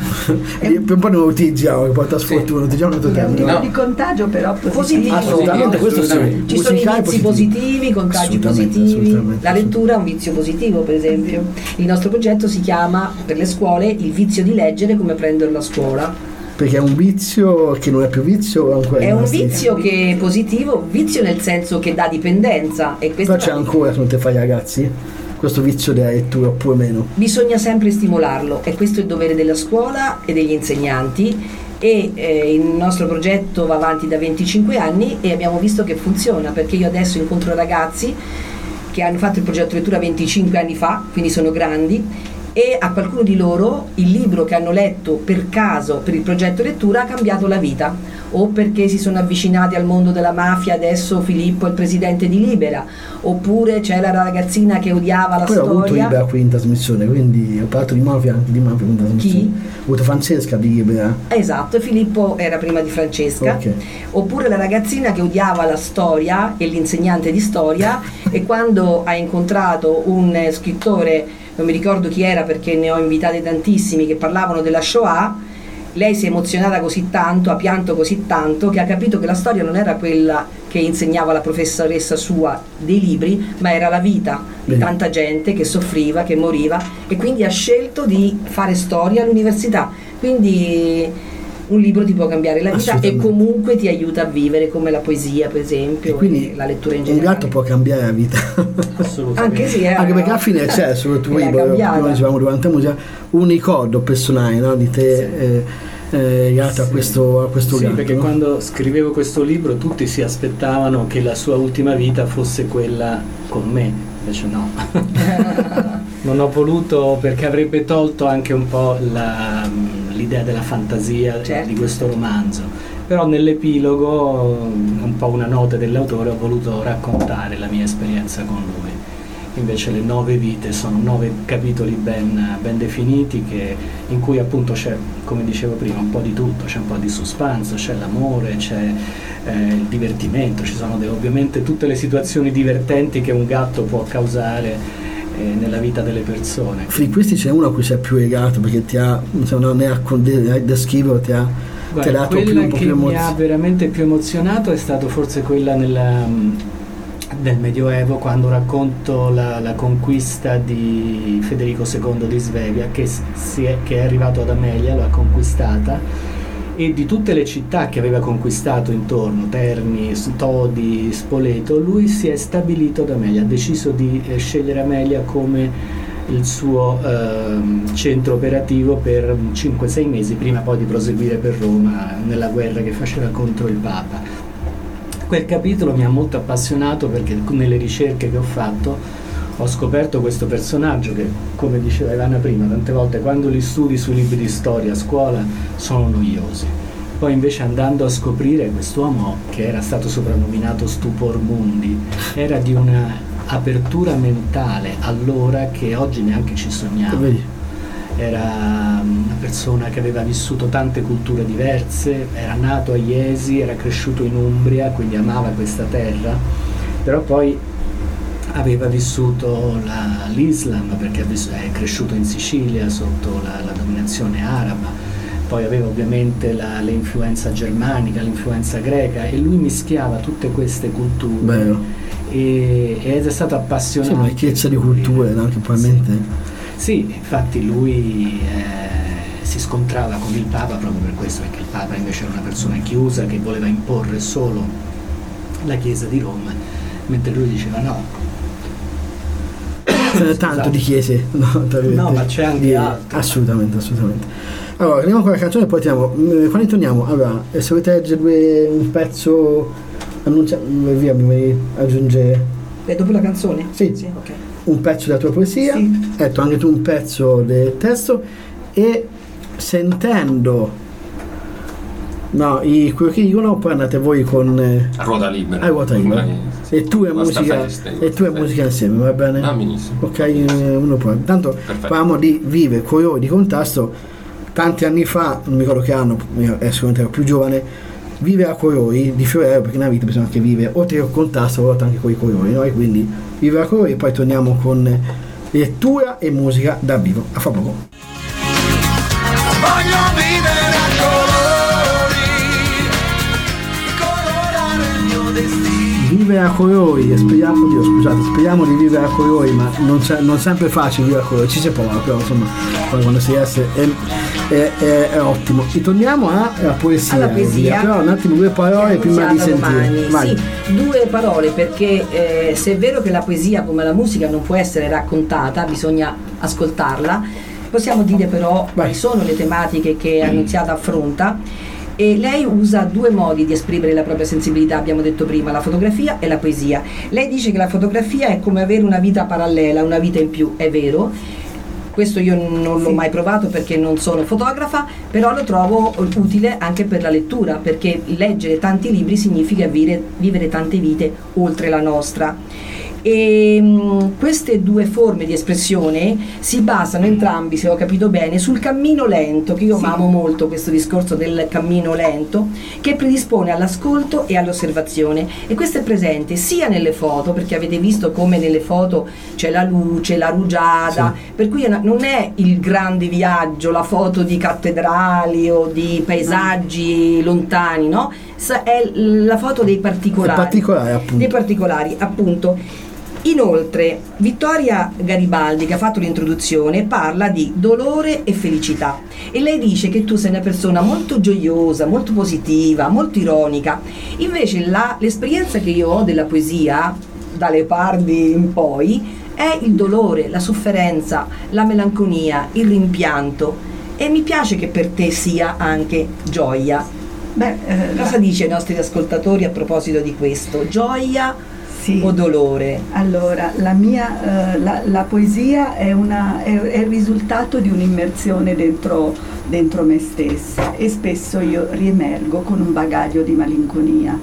Per un po' ne utilizziamo, che porta sfortuna, utilizziamo tutto tempo. Di contagio però positivo. Assolutamente, questo sì. Ci sono inizi positivi, contagi positivi. La lettura è un vizio positivo, per esempio. Il nostro progetto si chiama per le scuole Il vizio di leggere, come prenderlo a scuola. Perché è un vizio che non è più vizio o ancora è un vizio che è positivo, vizio nel senso che dà dipendenza. E però c'è ancora, se non te fai ragazzi, questo vizio della lettura oppure meno? Bisogna sempre stimolarlo, e questo è il dovere della scuola e degli insegnanti, e il nostro progetto va avanti da 25 anni e abbiamo visto che funziona, perché io adesso incontro ragazzi che hanno fatto il progetto lettura 25 anni fa, quindi sono grandi, e a qualcuno di loro il libro che hanno letto per caso per il progetto lettura ha cambiato la vita, o perché si sono avvicinati al mondo della mafia, adesso Filippo è il presidente di Libera, oppure c'è la ragazzina che odiava la poi ho avuto storia. Libera qui in trasmissione, quindi ho parlato di mafia, anche di mafia in trasmissione. Chi? Ho avuto Francesca di Libera. Esatto, Filippo era prima di Francesca. Ok. Oppure la ragazzina che odiava la storia e l'insegnante di storia e quando ha incontrato un scrittore, non mi ricordo chi era perché ne ho invitate tantissimi, che parlavano della Shoah, lei si è emozionata così tanto, ha pianto così tanto, che ha capito che la storia non era quella che insegnava la professoressa sua dei libri, ma era la vita di tanta gente che soffriva, che moriva, e quindi ha scelto di fare storia all'università. Quindi un libro ti può cambiare la vita e comunque ti aiuta a vivere, come la poesia per esempio, quindi la lettura in un generale. gatto può cambiare la vita. Assolutamente. Anche sì, Anche perché alla fine c'è sul tuo libro, come dicevamo durante la musica, un ricordo personale, no, di te legato a questo Sì, gatto, perché no? quando scrivevo questo libro tutti si aspettavano che la sua ultima vita fosse quella con me, invece no. Non ho voluto, perché avrebbe tolto anche un po' l'idea della fantasia, certo, di questo romanzo. Però nell'epilogo, un po' una nota dell'autore, ho voluto raccontare la mia esperienza con lui. Invece le 9 vite sono 9 capitoli ben definiti, in cui appunto c'è, come dicevo prima, un po' di tutto, c'è un po' di suspense, c'è l'amore, c'è il divertimento, ci sono ovviamente tutte le situazioni divertenti che un gatto può causare nella vita delle persone. Di questi c'è uno a cui sei più legato perché ti ha, se non ne descriverlo, ti ha dato quella un po' che più mi ha veramente più emozionato è stato forse quella del Medioevo, quando racconto la conquista di Federico II di Svevia, che è arrivato ad Amelia, l'ha conquistata, e di tutte le città che aveva conquistato intorno, Terni, Todi, Spoleto, lui si è stabilito ad Amelia, ha deciso di scegliere Amelia come il suo centro operativo per 5-6 mesi, prima poi di proseguire per Roma nella guerra che faceva contro il Papa. Quel capitolo mi ha molto appassionato perché nelle ricerche che ho fatto ho scoperto questo personaggio che, come diceva Ivana prima, tante volte quando li studi sui libri di storia a scuola sono noiosi. Poi invece andando a scoprire quest'uomo, che era stato soprannominato Stupor Mundi, era di una apertura mentale allora che oggi neanche ci sogniamo. Era una persona che aveva vissuto tante culture diverse, era nato a Iesi, era cresciuto in Umbria, quindi amava questa terra, però poi aveva vissuto l'Islam perché è cresciuto in Sicilia sotto la dominazione araba, poi aveva ovviamente l'influenza germanica, l'influenza greca, e lui mischiava tutte queste culture ed è stato appassionato. Sì, una ricchezza di culture, no? Che probabilmente... Sì, infatti lui si scontrava con il Papa proprio per questo, perché il Papa invece era una persona chiusa che voleva imporre solo la Chiesa di Roma, mentre lui diceva no. Tanto di chiese, no, ma c'è anche altro. Assolutamente. Allora, andiamo con la canzone e poi quando torniamo, allora, se volete leggere un pezzo, via, mi vuoi aggiungere? E dopo la canzone? Sì. Ok. Un pezzo della tua poesia, sì. Ecco, anche tu un pezzo del testo, e sentendo quello che dicono, poi andate voi con a ruota libera. E tu e musica insieme, va bene? Ah, benissimo. Ok, uno poi. Intanto parliamo di Vive colori di Contasto. Tanti anni fa, non mi ricordo che anno, è sicuramente più giovane, vive a colori di Fiorello, perché nella vita bisogna anche vivere oltre che con Contasto, a volte anche con i colori, no? E quindi vive a colori, e poi torniamo con lettura e musica dal vivo. A fra poco. Voglio vivere a colorare il mio destino. Vivere a colori, speriamo di vivere a colori, ma non sempre è facile vivere a colori, ci si prova, però insomma poi quando si riesce è ottimo. E torniamo alla poesia. Alla poesia, però un attimo, 2 parole prima di sentire. Sì, 2 parole, perché se è vero che la poesia come la musica non può essere raccontata, bisogna ascoltarla, possiamo dire però quali sono le tematiche che Annunziata affronta. E lei usa 2 modi di esprimere la propria sensibilità, abbiamo detto prima, la fotografia e la poesia. Lei dice che la fotografia è come avere una vita parallela, una vita in più, è vero, Questo io non l'ho mai provato perché non sono fotografa, però lo trovo utile anche per la lettura, perché leggere tanti libri significa vivere tante vite oltre la nostra. E queste due forme di espressione si basano entrambi, se ho capito bene, sul cammino lento, che io amo molto questo discorso del cammino lento, che predispone all'ascolto e all'osservazione, e questo è presente sia nelle foto, perché avete visto come nelle foto c'è la luce, la rugiada, per cui non è il grande viaggio, la foto di cattedrali o di paesaggi lontani, no? È la foto dei particolari, dei particolari, appunto. Inoltre, Vittoria Garibaldi, che ha fatto l'introduzione, parla di dolore e felicità, e lei dice che tu sei una persona molto gioiosa, molto positiva, molto ironica. Invece l'esperienza che io ho della poesia, da Leopardi in poi, è il dolore, la sofferenza, la melanconia, il rimpianto, e mi piace che per te sia anche gioia. Cosa dice ai nostri ascoltatori a proposito di questo? Gioia o dolore? Allora, la poesia è il risultato di un'immersione dentro me stessa, e spesso io riemergo con un bagaglio di malinconia.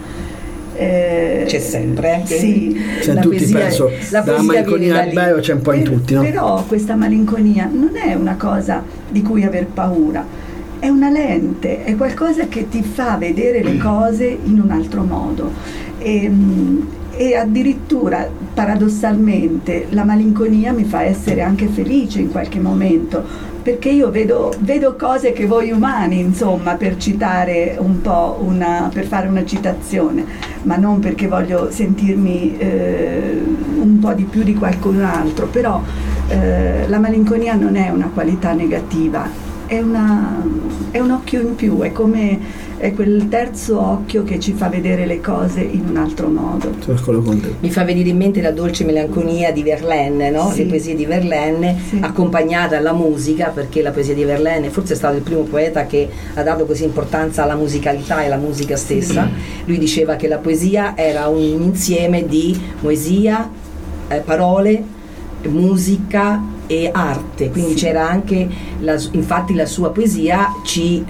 C'è sempre, sì, la tutti poesia, penso la malinconia al bello c'è un po' in tutti, no? Però questa malinconia non è una cosa di cui aver paura, è una lente, è qualcosa che ti fa vedere le cose in un altro modo, e addirittura paradossalmente la malinconia mi fa essere anche felice in qualche momento, perché io vedo cose che voi umani, insomma, per citare un po' per fare una citazione, ma non perché voglio sentirmi un po' di più di qualcun altro, però la malinconia non è una qualità negativa, è un occhio in più, è quel terzo occhio che ci fa vedere le cose in un altro modo. Mi fa venire in mente la dolce melanconia di Verlaine, no? Sì. Le poesie di Verlaine, sì, accompagnata alla musica, perché la poesia di Verlaine forse è stato il primo poeta che ha dato così importanza alla musicalità e alla musica stessa. Sì. Lui diceva che la poesia era un insieme di poesia, parole, musica e arte, quindi sì, c'era anche infatti la sua poesia ci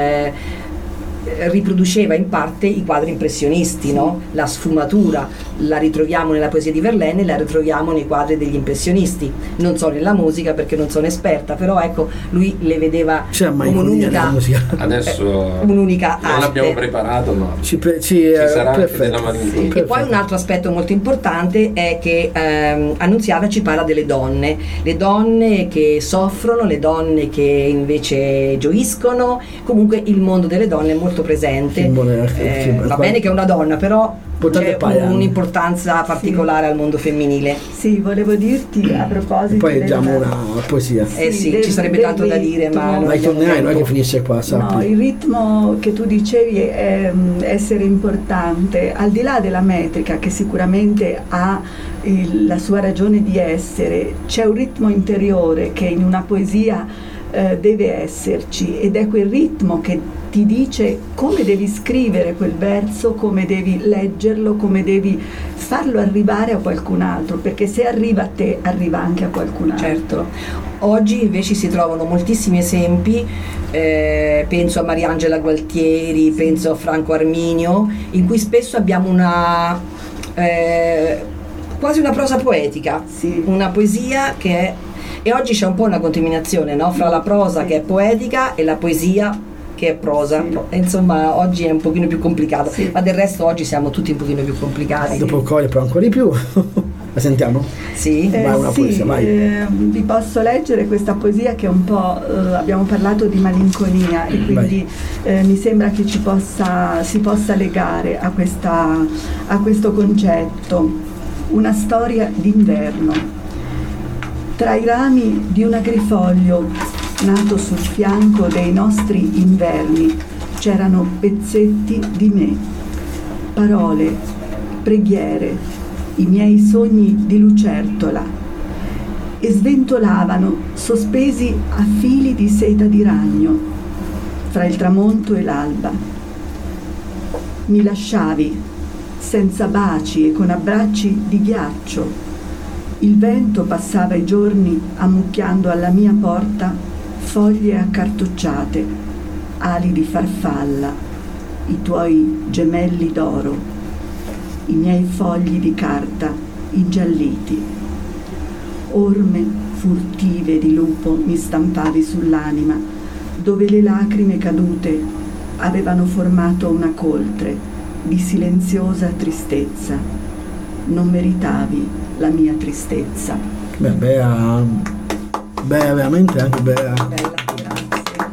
riproduceva in parte i quadri impressionisti, sì, no? La sfumatura la ritroviamo nella poesia di Verlaine, la ritroviamo nei quadri degli impressionisti. Non so nella musica perché non sono esperta, però ecco, lui le vedeva come un'unica, adesso un'unica non arte. l'abbiamo preparato, ma ci sarà anche della malinconia. Sì. E poi un altro aspetto molto importante è che Annunziata ci parla delle donne che soffrono, le donne che invece gioiscono. Comunque il mondo delle donne è molto presente. Va bene che è una donna, però c'è un'importanza particolare, sì, al mondo femminile. Sì, volevo dirti a proposito. Poi leggiamo una poesia. Sì, ci sarebbe tanto da dire, ma non tornerai, non è che finisce qua, sappi. No, il ritmo che tu dicevi è essere importante, al di là della metrica, che sicuramente ha la sua ragione di essere. C'è un ritmo interiore che in una poesia deve esserci, ed è quel ritmo che ti dice come devi scrivere quel verso, come devi leggerlo, come devi farlo arrivare a qualcun altro, perché se arriva a te arriva anche a qualcun altro. Certo. Oggi invece si trovano moltissimi esempi, penso a Mariangela Gualtieri, penso a Franco Arminio, in cui spesso abbiamo quasi una prosa poetica, sì, una poesia che è. E oggi c'è un po' una contaminazione, no? Fra la prosa, sì, che è poetica, e la poesia che è prosa. Sì. E insomma, oggi è un pochino più complicato, sì, ma del resto oggi siamo tutti un pochino più complicati. Dopo il Colle però ancora di più. La sentiamo? Sì. Vai, una poesia, vai. Vi posso leggere questa poesia che un po' abbiamo parlato di malinconia, e quindi mi sembra che si possa legare a questo concetto. Una storia d'inverno. Tra i rami di un agrifoglio nato sul fianco dei nostri inverni c'erano pezzetti di me, parole, preghiere, i miei sogni di lucertola, e sventolavano sospesi a fili di seta di ragno fra il tramonto e l'alba. Mi lasciavi senza baci e con abbracci di ghiaccio, Il vento passava i giorni ammucchiando alla mia porta foglie accartocciate, ali di farfalla, i tuoi gemelli d'oro, i miei fogli di carta ingialliti. Orme furtive di lupo mi stampavi sull'anima, dove le lacrime cadute avevano formato una coltre di silenziosa tristezza. Non meritavi la mia tristezza. Beh, veramente anche Bella, grazie.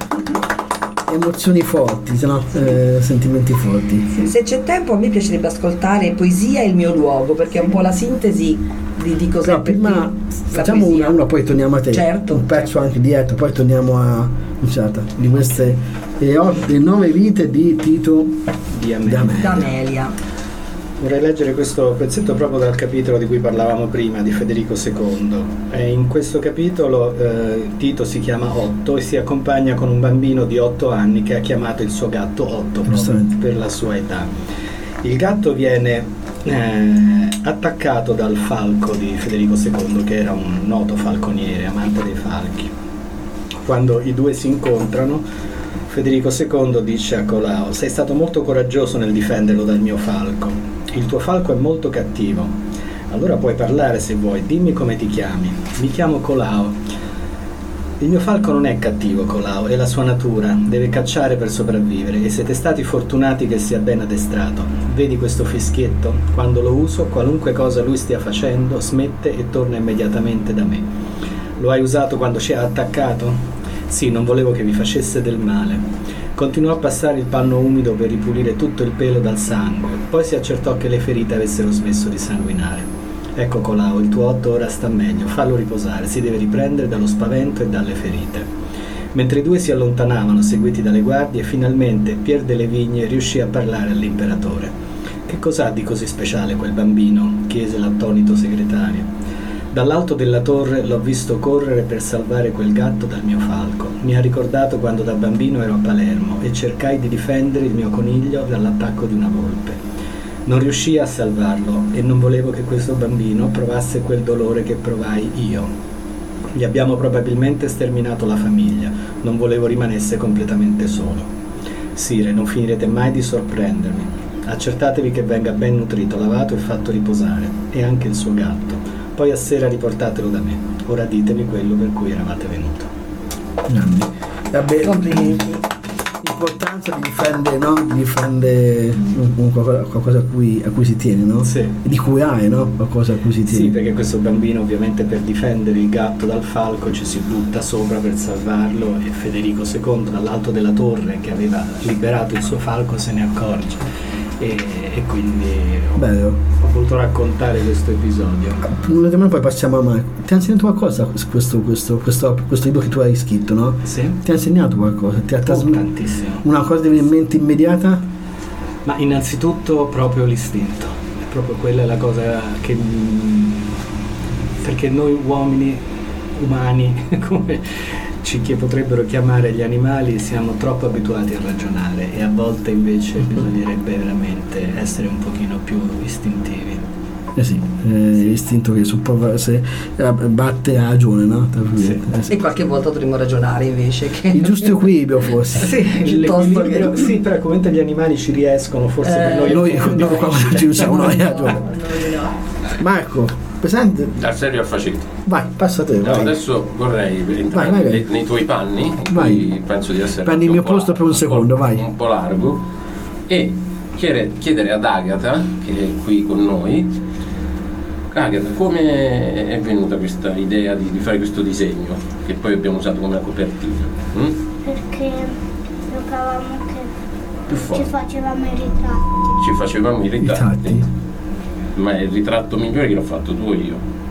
emozioni forti, no? Sentimenti forti. Se c'è tempo, a me piacerebbe ascoltare Poesia è il mio luogo, perché è un po' la sintesi di cos'è. Però prima la facciamo poesia. una, poi torniamo a te. Certo, un pezzo certo. anche dietro, poi torniamo a Luciata, di queste le 9 vite di Tito Di Amelia. D'Amelia. Vorrei leggere questo pezzetto proprio dal capitolo di cui parlavamo prima, di Federico II. E in questo capitolo Tito si chiama Otto e si accompagna con un bambino di 8 anni che ha chiamato il suo gatto Otto proprio per la sua età. Il gatto viene attaccato dal falco di Federico II, che era un noto falconiere, amante dei falchi. Quando i due si incontrano, Federico II dice a Colao: sei stato molto coraggioso nel difenderlo dal mio falco. Il tuo falco è molto cattivo. Allora puoi parlare se vuoi, dimmi come ti chiami. Mi chiamo Colao. Il mio falco non è cattivo, Colao, è la sua natura, deve cacciare per sopravvivere e siete stati fortunati che sia ben addestrato. Vedi questo fischietto? Quando lo uso, qualunque cosa lui stia facendo, smette e torna immediatamente da me. Lo hai usato quando ci ha attaccato? Sì, non volevo che vi facesse del male. Continuò a passare il panno umido per ripulire tutto il pelo dal sangue, poi si accertò che le ferite avessero smesso di sanguinare. Ecco Colao, il tuo Otto ora sta meglio, fallo riposare, si deve riprendere dallo spavento e dalle ferite. Mentre i due si allontanavano, seguiti dalle guardie, finalmente Pier delle Vigne riuscì a parlare all'imperatore. Che cos'ha di così speciale quel bambino? Chiese l'attonito segretario. Dall'alto della torre l'ho visto correre per salvare quel gatto dal mio falco. Mi ha ricordato quando da bambino ero a Palermo e cercai di difendere il mio coniglio dall'attacco di una volpe. Non riuscii a salvarlo e non volevo che questo bambino provasse quel dolore che provai io. Gli abbiamo probabilmente sterminato la famiglia, non volevo rimanesse completamente solo. Sire, non finirete mai di sorprendermi. Accertatevi che venga ben nutrito, lavato e fatto riposare, e anche il suo gatto. Poi a sera riportatelo da me. Ora ditemi quello per cui eravate venuto. Vabbè, Complimenti. l'importanza di difendere, no? Di difendere qualcosa a cui si tiene, no? Sì. Di curare, no? Qualcosa a cui si tiene. Sì, perché questo bambino ovviamente per difendere il gatto dal falco ci si butta sopra per salvarlo e Federico II dall'alto della torre che aveva liberato il suo falco se ne accorge. E quindi Bello. ho voluto raccontare questo episodio. Poi passiamo a Marco. Ti ha insegnato qualcosa questo libro che tu hai scritto, no? Sì? Ti ha insegnato qualcosa? Ti ha Tantissimo. una cosa che viene in mente immediata? Ma innanzitutto proprio l'istinto. È proprio quella la cosa che perché noi uomini umani come che potrebbero chiamare gli animali, siamo troppo abituati a ragionare e a volte invece bisognerebbe veramente essere un pochino più istintivi. Sì, l'istinto che se batte a ragione, no? Sì. E qualche volta dovremmo ragionare invece che Il giusto equilibrio forse. sì, piuttosto che Sì, però come gli animali ci riescono, forse per noi Noi quando ci usiamo noi ragione. Marco, presente? Dal serio al facile. Vai, passa a te. No, vai. adesso vorrei entrare Vai. nei tuoi panni, Vai. qui penso di essere Prendi il mio posto per un secondo, vai. Un po' largo, e chiedere ad Agata, che è qui con noi, Agata, come è venuta questa idea di fare questo disegno, che poi abbiamo usato come copertina? Perché giocavamo che Più ci forte. facevamo i ritratti. Ci facevamo i ritratti. Ritratti. Ma è il ritratto migliore che l'ho fatto tu o io?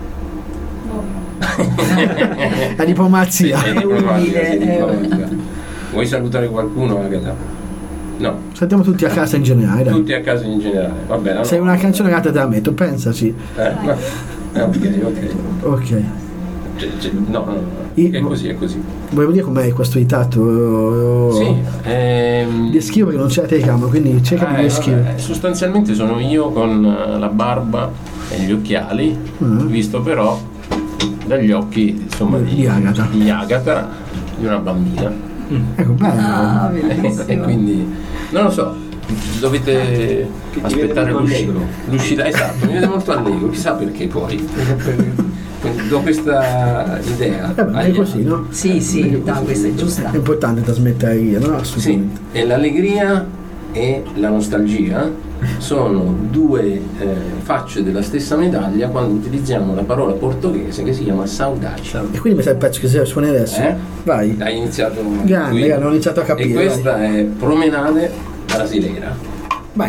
La diplomazia. È diplomatica. Vuoi salutare qualcuno, Agata? No, Saltiamo tutti a casa in generale, dai. tutti a casa in generale. Va bene. Sei una canzone cantata te la metto, pensaci. Ok. Ok. No. È così. Volevo dire com'è questo ritratto? Sì. Descrivo che non c'è la telecamera, quindi cerca di descrivere. Sostanzialmente sono io con la barba e gli occhiali, visto però dagli occhi, insomma, di Agatha, di una bambina. Ecco, bello. E quindi non lo so, dovete aspettare l'uscita. Esatto, mi vede molto allegro, chissà perché poi. Do questa idea. È così, no? Sì, questa è giusta. È importante trasmettere via, no? Assolutamente. Sì, e l'allegria e la nostalgia sono due facce della stessa medaglia quando utilizziamo la parola portoghese che si chiama saudade. E quindi mi sa il pezzo che suoni adesso? Vai. Hai iniziato grande, ho iniziato a capire. E questa è Promenade Brasileira. Vai.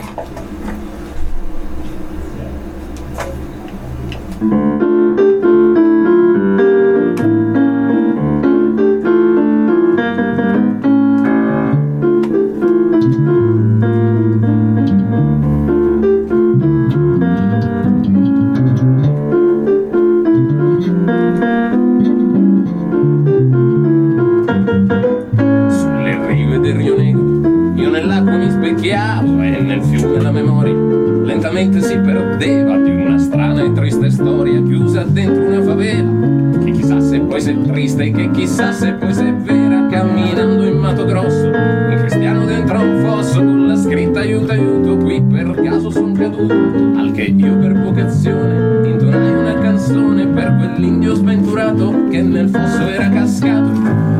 Si perdeva di una strana e triste storia chiusa dentro una favela, che chissà se poi sei triste, che chissà se poi sei vera. Camminando in Mato Grosso, un cristiano dentro un fosso con la scritta aiuto aiuto, qui per caso son caduto, al che io per vocazione intonai una canzone per quell'indio sventurato che nel fosso era cascato.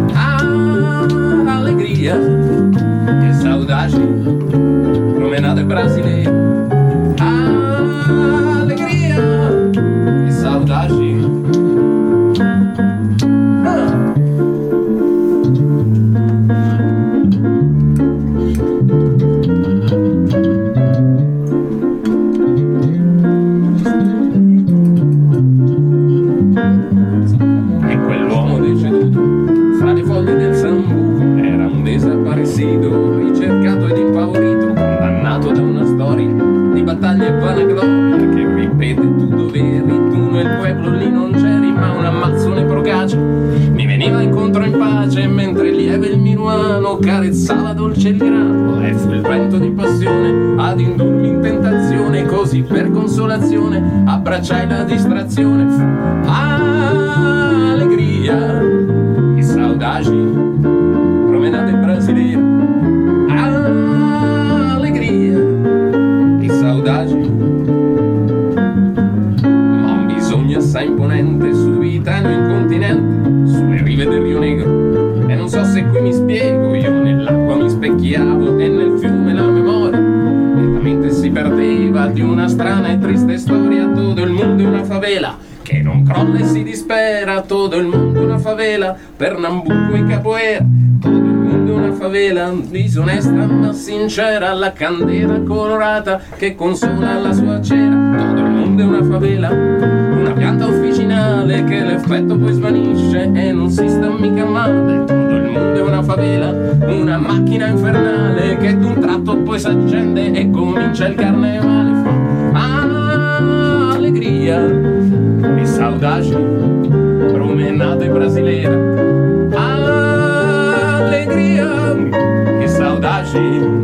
Allegria e saudade, promenade brasileire. Alegria e saudade. E quell'uomo deceduto fra le foglie del Sambuco era un desaparecido, ricercato ed impaurito, condannato da una storia di battaglia e vanagloria che ripete tu doveri, tu nel pueblo lì non c'eri, ma un ammazzone procace mi veniva incontro in pace mentre lieve il minuano carezzava dolce il grano, e fu il vento di passione ad indurmi in tentazione, così per consolazione abbracciai la distrazione. Allegria e saudade, promenade brasileira. Allegria e saudade, ma un bisogno assai imponente subitano incontinente sulle rive del Rio Negro, e non so se qui mi spiego, io nell'acqua mi specchiavo e nel fiume la memoria lentamente si perdeva di una strana e triste storia. Tutto il mondo è una favela che non crolla e si dispera, tutto il mondo è una favela, Pernambuco e Capoeira. Tutto il mondo è una favela, disonesta ma sincera, la candela colorata che consola la sua cera. Tutto il mondo è una favela, una pianta officinale che l'effetto poi svanisce e non si sta mica male. Tutto il mondo è una favela, una macchina infernale che d'un tratto poi s'accende e comincia il carnevale. Allegria e saudade, promenade brasileira. Allegria e saudade.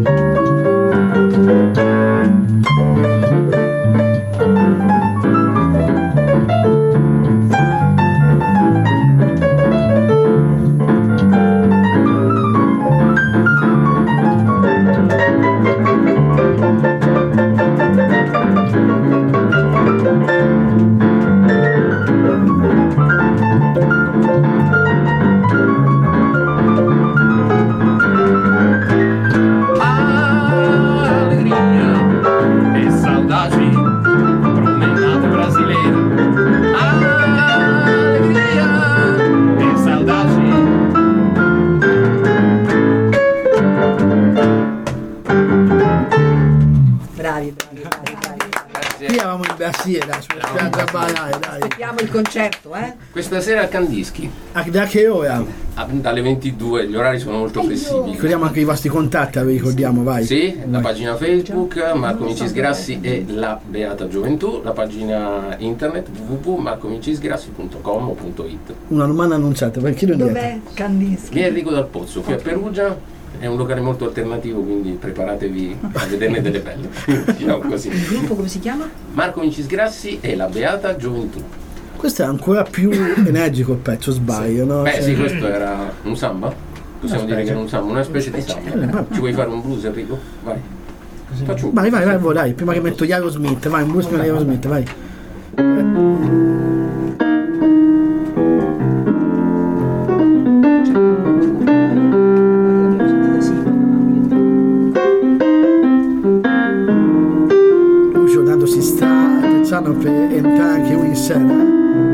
Qui eravamo in Brasile, sulla spiaggia dai. Aspettiamo il concerto, eh? Questa sera al Candischi, Da che ora? dalle 22, gli orari sono molto flessibili. Ricordiamo anche i vostri contatti, vi ricordiamo, vai. Sì, la pagina Facebook Marco Mincisgrassi e la Beata Gioventù, la pagina internet www.marcomincisgrassi.com.it. Una domanda annunciata, perché non Dov'è Candischi? Via Enrico Dal Pozzo, qui a Perugia. È un locale molto alternativo, quindi preparatevi a vederne delle belle. Diciamo così. Il gruppo come si chiama? Marco Mincisgrassi e la Beata Gioventù. Questo è ancora più energico il pezzo, sbaglio, no? Beh Cioè- sì, questo era un samba? Possiamo dire che era un samba, una specie di samba. Ci vuoi fare un blues, Enrico? Vai. Faccio un Vai, dai, prima che metto gli Aerosmith, vai, un blues con gli Aerosmith, vai. Lucio tanto si sta attrezzando per entrare anche lui in scena.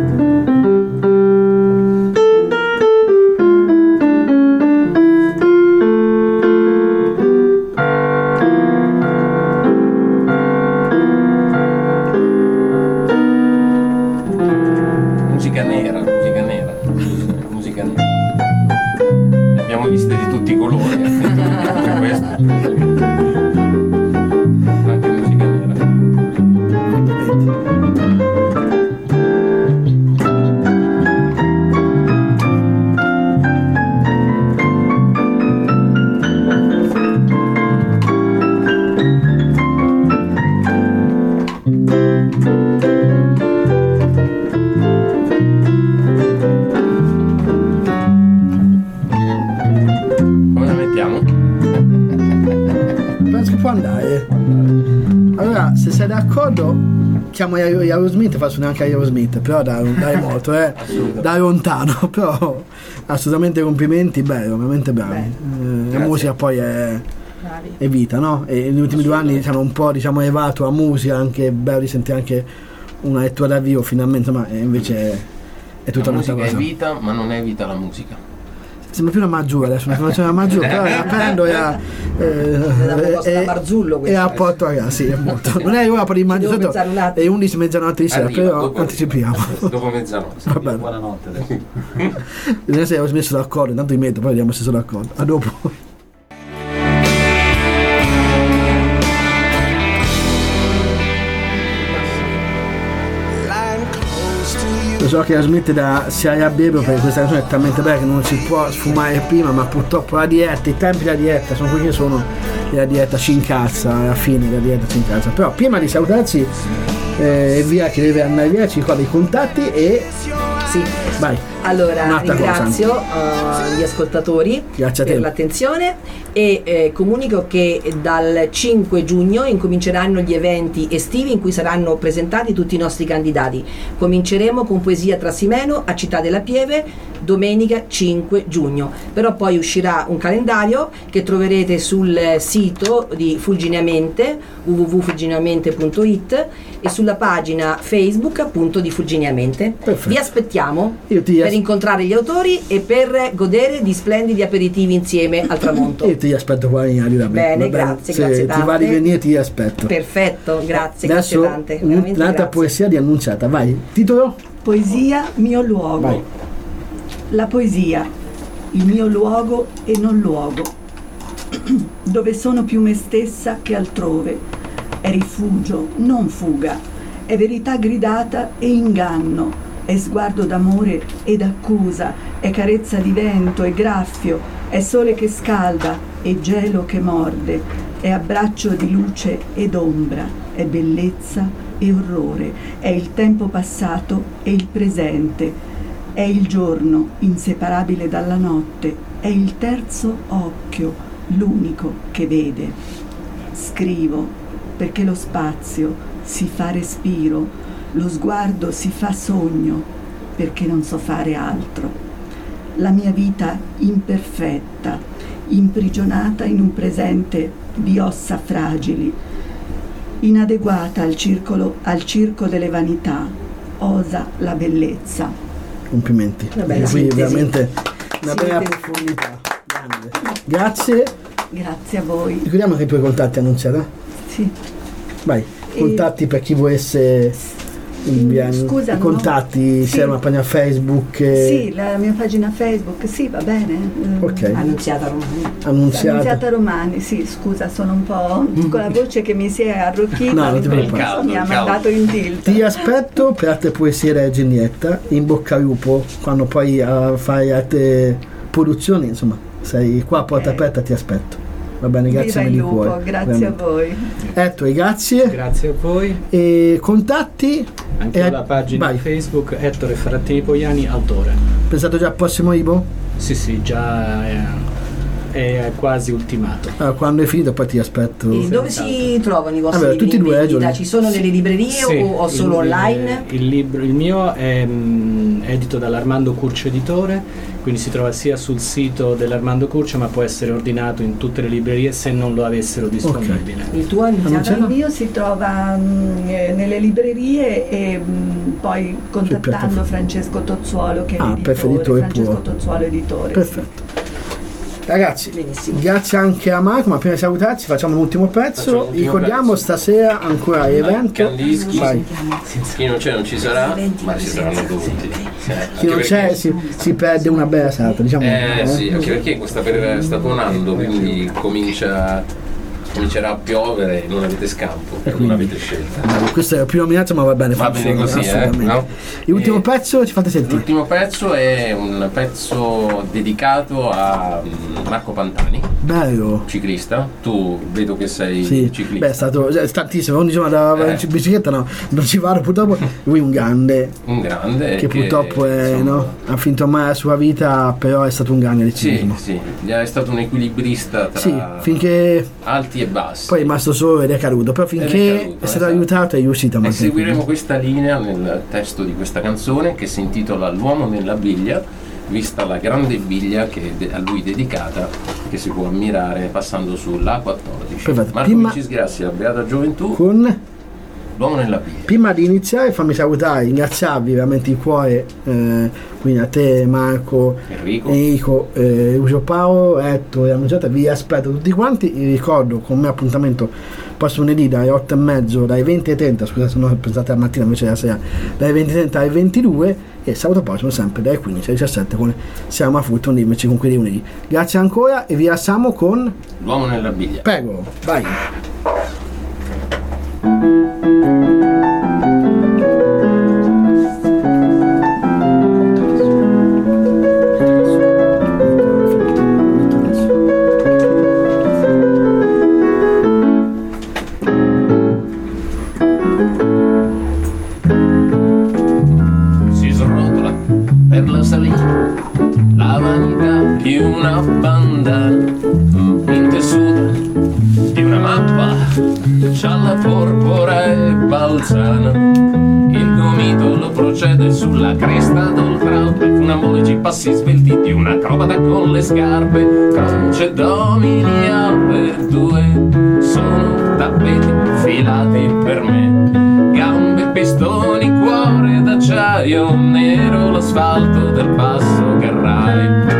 musica nera. Ne abbiamo viste di tutti i colori, per questo. Anche musica nera. Come la mettiamo? Penso che può andare. Allora, se sei d'accordo, chiamo gli Aerosmith, faccio neanche Aerosmith, però dai molto, dai lontano, però assolutamente complimenti, bello, veramente bravo. La musica poi è vita, no? E negli ultimi 2 anni siamo un po', diciamo, elevato la musica, anche bello di sentire anche una lettura dal vivo finalmente, ma invece è tutta La un'altra musica cosa. è vita, ma non è vita la musica. Sembra più una maggiore adesso, una formazione maggiore, però la prendo e Una proposta da Marzullo e questa. a Porto Ragazzi, è molto. Non è ora per il Devo maggio, pensare un attimo. è 11 mezzanotte di sera, Arriva, però dopo- anticipiamo. Dopo mezzanotte. Va bene. Buonanotte adesso. Vediamo se avevo smesso d'accordo, intanto mi metto, poi vediamo se sono d'accordo. A dopo. Lo so che la smette da si arrabbierebbe perché questa canzone è talmente bella che non si può sfumare prima, ma purtroppo la dieta, i tempi della dieta sono quelli che sono, e la dieta ci incazza, alla fine la dieta ci incazza. Però prima di salutarci via che deve andare via, ci ricorda i contatti e Sì. vai. Allora Un'altra ringrazio gli ascoltatori Grazie a te. per l'attenzione e comunico che dal 5 giugno incominceranno gli eventi estivi in cui saranno presentati tutti i nostri candidati. Cominceremo con Poesia Trassimeno a Città della Pieve domenica 5 giugno, però poi uscirà un calendario che troverete sul sito di Fulgineamente, www.fulgineamente.it, e sulla pagina Facebook appunto di Fulgineamente. Perfetto. Vi aspettiamo Io ti per incontrare gli autori e per godere di splendidi aperitivi insieme al tramonto. Io ti aspetto qua in arriva. Bene, grazie, Se grazie ti va tante. di venire ti aspetto. Perfetto, grazie, Adesso grazie tante. Veramente un'altra grazie. poesia di Annunciata, vai. Titolo? Poesia, mio luogo. Vai. La poesia, il mio luogo e non luogo, dove sono più me stessa che altrove. È rifugio, non fuga, è verità gridata e inganno, è sguardo d'amore ed accusa, è carezza di vento e graffio, è sole che scalda e gelo che morde, è abbraccio di luce ed ombra, è bellezza e orrore, è il tempo passato e il presente, è il giorno inseparabile dalla notte, è il terzo occhio, l'unico che vede. Scrivo perché lo spazio si fa respiro, lo sguardo si fa sogno, perché non so fare altro. La mia vita imperfetta, imprigionata in un presente di ossa fragili, inadeguata al circo delle vanità, osa la bellezza. Complimenti. Una bella Qui sintesi. veramente una bella Sintesi. profondità. Grande. Grazie. Grazie a voi. Ricordiamo che i tuoi contatti Annunciata. Sì. Vai. Contatti per chi volesse Scusa, i contatti, sì. se è una pagina Facebook. Sì, la mia pagina Facebook, sì, va bene. Ok. Annunziata Romani. Romani, sì, scusa, sono un po' con la voce che mi si è arrocchita, No, non ti preoccupare. mi ha mandato in tilt. Ti aspetto per altre poesie e Genietta, in bocca al lupo, quando poi fai altre produzioni, insomma, sei qua a porta aperta, ti aspetto. Va bene, grazie Viva il di lupo, cuore. grazie a voi. Ettore, grazie. Grazie a voi. E contatti? Anche la pagina vai. Facebook Ettore Frattini Poiani, autore. Pensato già al prossimo Ibo? Sì, già è quasi ultimato. Allora, quando è finito poi ti aspetto. E dove si trovano i vostri Vabbè, libri tutti e in due, vendita? Giorgio. Ci sono nelle librerie Sì, o solo online? Il mio è edito dall'Armando Curcio Editore, quindi si trova sia sul sito dell'Armando Curcio, ma può essere ordinato in tutte le librerie se non lo avessero disponibile. Il tuo è Il mio si trova nelle librerie e poi contattando Francesco Tozzuolo che è l'editore. Francesco Tozzuolo Editore. Perfetto. Ragazzi, Benissimo. grazie anche a Marco, ma prima di salutarci facciamo l'ultimo pezzo. Ricordiamo stasera ancora l'evento. Candischi. Vai. Chi non c'è non ci sarà, ma ci saranno tutti. Chi non c'è si perde una bella serata, diciamo. Sì, anche perché sta tuonando, quindi comincerà a piovere e non avete scampo, non avete scelta. Questa è la prima minaccia, ma va bene. Va bene così, assolutamente. no? L'ultimo pezzo ci fate sentire. L'ultimo pezzo è un pezzo dedicato a Marco Pantani, Bello. ciclista. Tu vedo che sei Sì, ciclista. beh, è stato tantissimo, ogni giorno da bicicletta non ci vado purtroppo. Lui è un grande Che purtroppo insomma, ha finto ormai la sua vita, però è stato un grande di Sì, ciclismo. sì, è stato un equilibrista tra Sì, finché alti e bassi. poi è rimasto solo ed è caduto, però finché è stato aiutato è riuscito a E mantenere. seguiremo questa linea nel testo di questa canzone che si intitola L'uomo nella biglia, vista la grande biglia che è a lui dedicata, che si può ammirare passando sulla A14. Perfetto. Marco Vicis Grassi, la Beata Gioventù, Con L'uomo nella biglia. prima di iniziare fammi salutare, ringraziarvi veramente di cuore, quindi a te Marco, Enrico, Lucio Paolo, Ettore, Annunziata, vi aspetto tutti quanti. Vi ricordo con me appuntamento prossimo lunedì dalle 8:30, dalle 20:30, scusate se non pensate alla mattina invece della sera, dalle 20:30 alle 22 e sabato prossimo sempre dalle 15 alle 17 con Siamo a Fulton invece con quelli lunedì. Grazie ancora e vi lasciamo con L'uomo nella biglia. Prego, vai. Si srotola per la salita la vanità di una bandana intessuta di una mappa gialla, porpora e balzana. Il gomitolo procede sulla cresta d'oltralpe, funambolici passi svelti di un acrobata con le scarpe. Croce, domini, per due sono tappeti filati per me. Gambe, pistoni, cuore d'acciaio, nero l'asfalto del passo Carrai.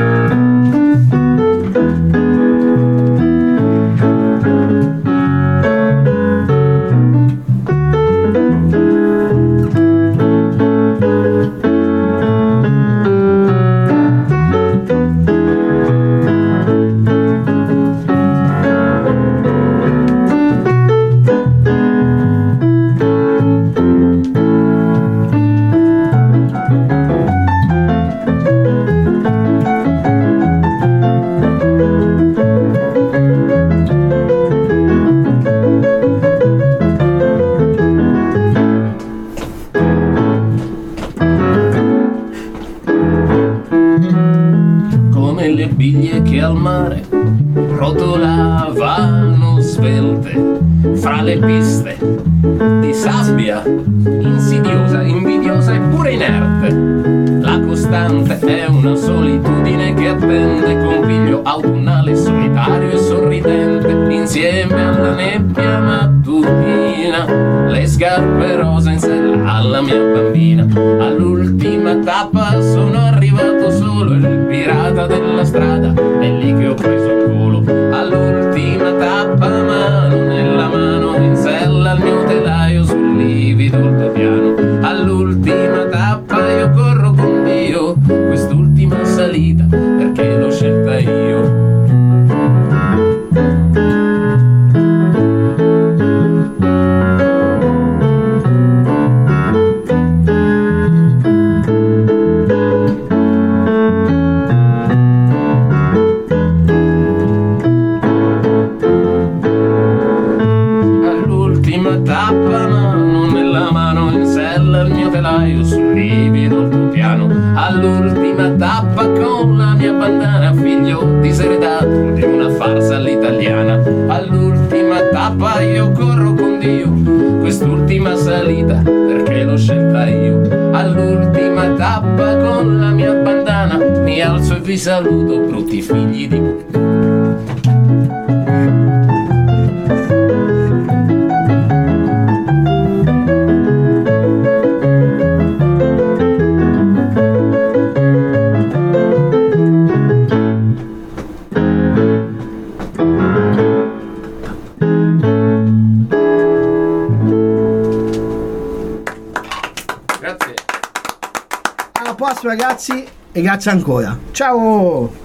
Come le biglie che al mare rotolavano svelte fra le piste di sabbia, insidiosa, invidiosa e pure inerte. La costante è una solitudine che attende con piglio autunnale, solitario e sorridente, insieme alla nebbia mattutina, le scarpe rosa in sella alla mia bambina. All'ultima tappa sono arrivato solo, il pirata della strada è lì che ho preso il volo. All'ultima tappa, mano nella mano, in sella al mio telaio sul livido altopiano. Marzana, figlio diseredato di una farsa all'italiana. All'ultima tappa io corro con Dio, quest'ultima salita perché l'ho scelta io. All'ultima tappa con la mia bandana mi alzo e vi saluto, brutti figli di... Alla prossima ragazzi e grazie ancora. Ciao!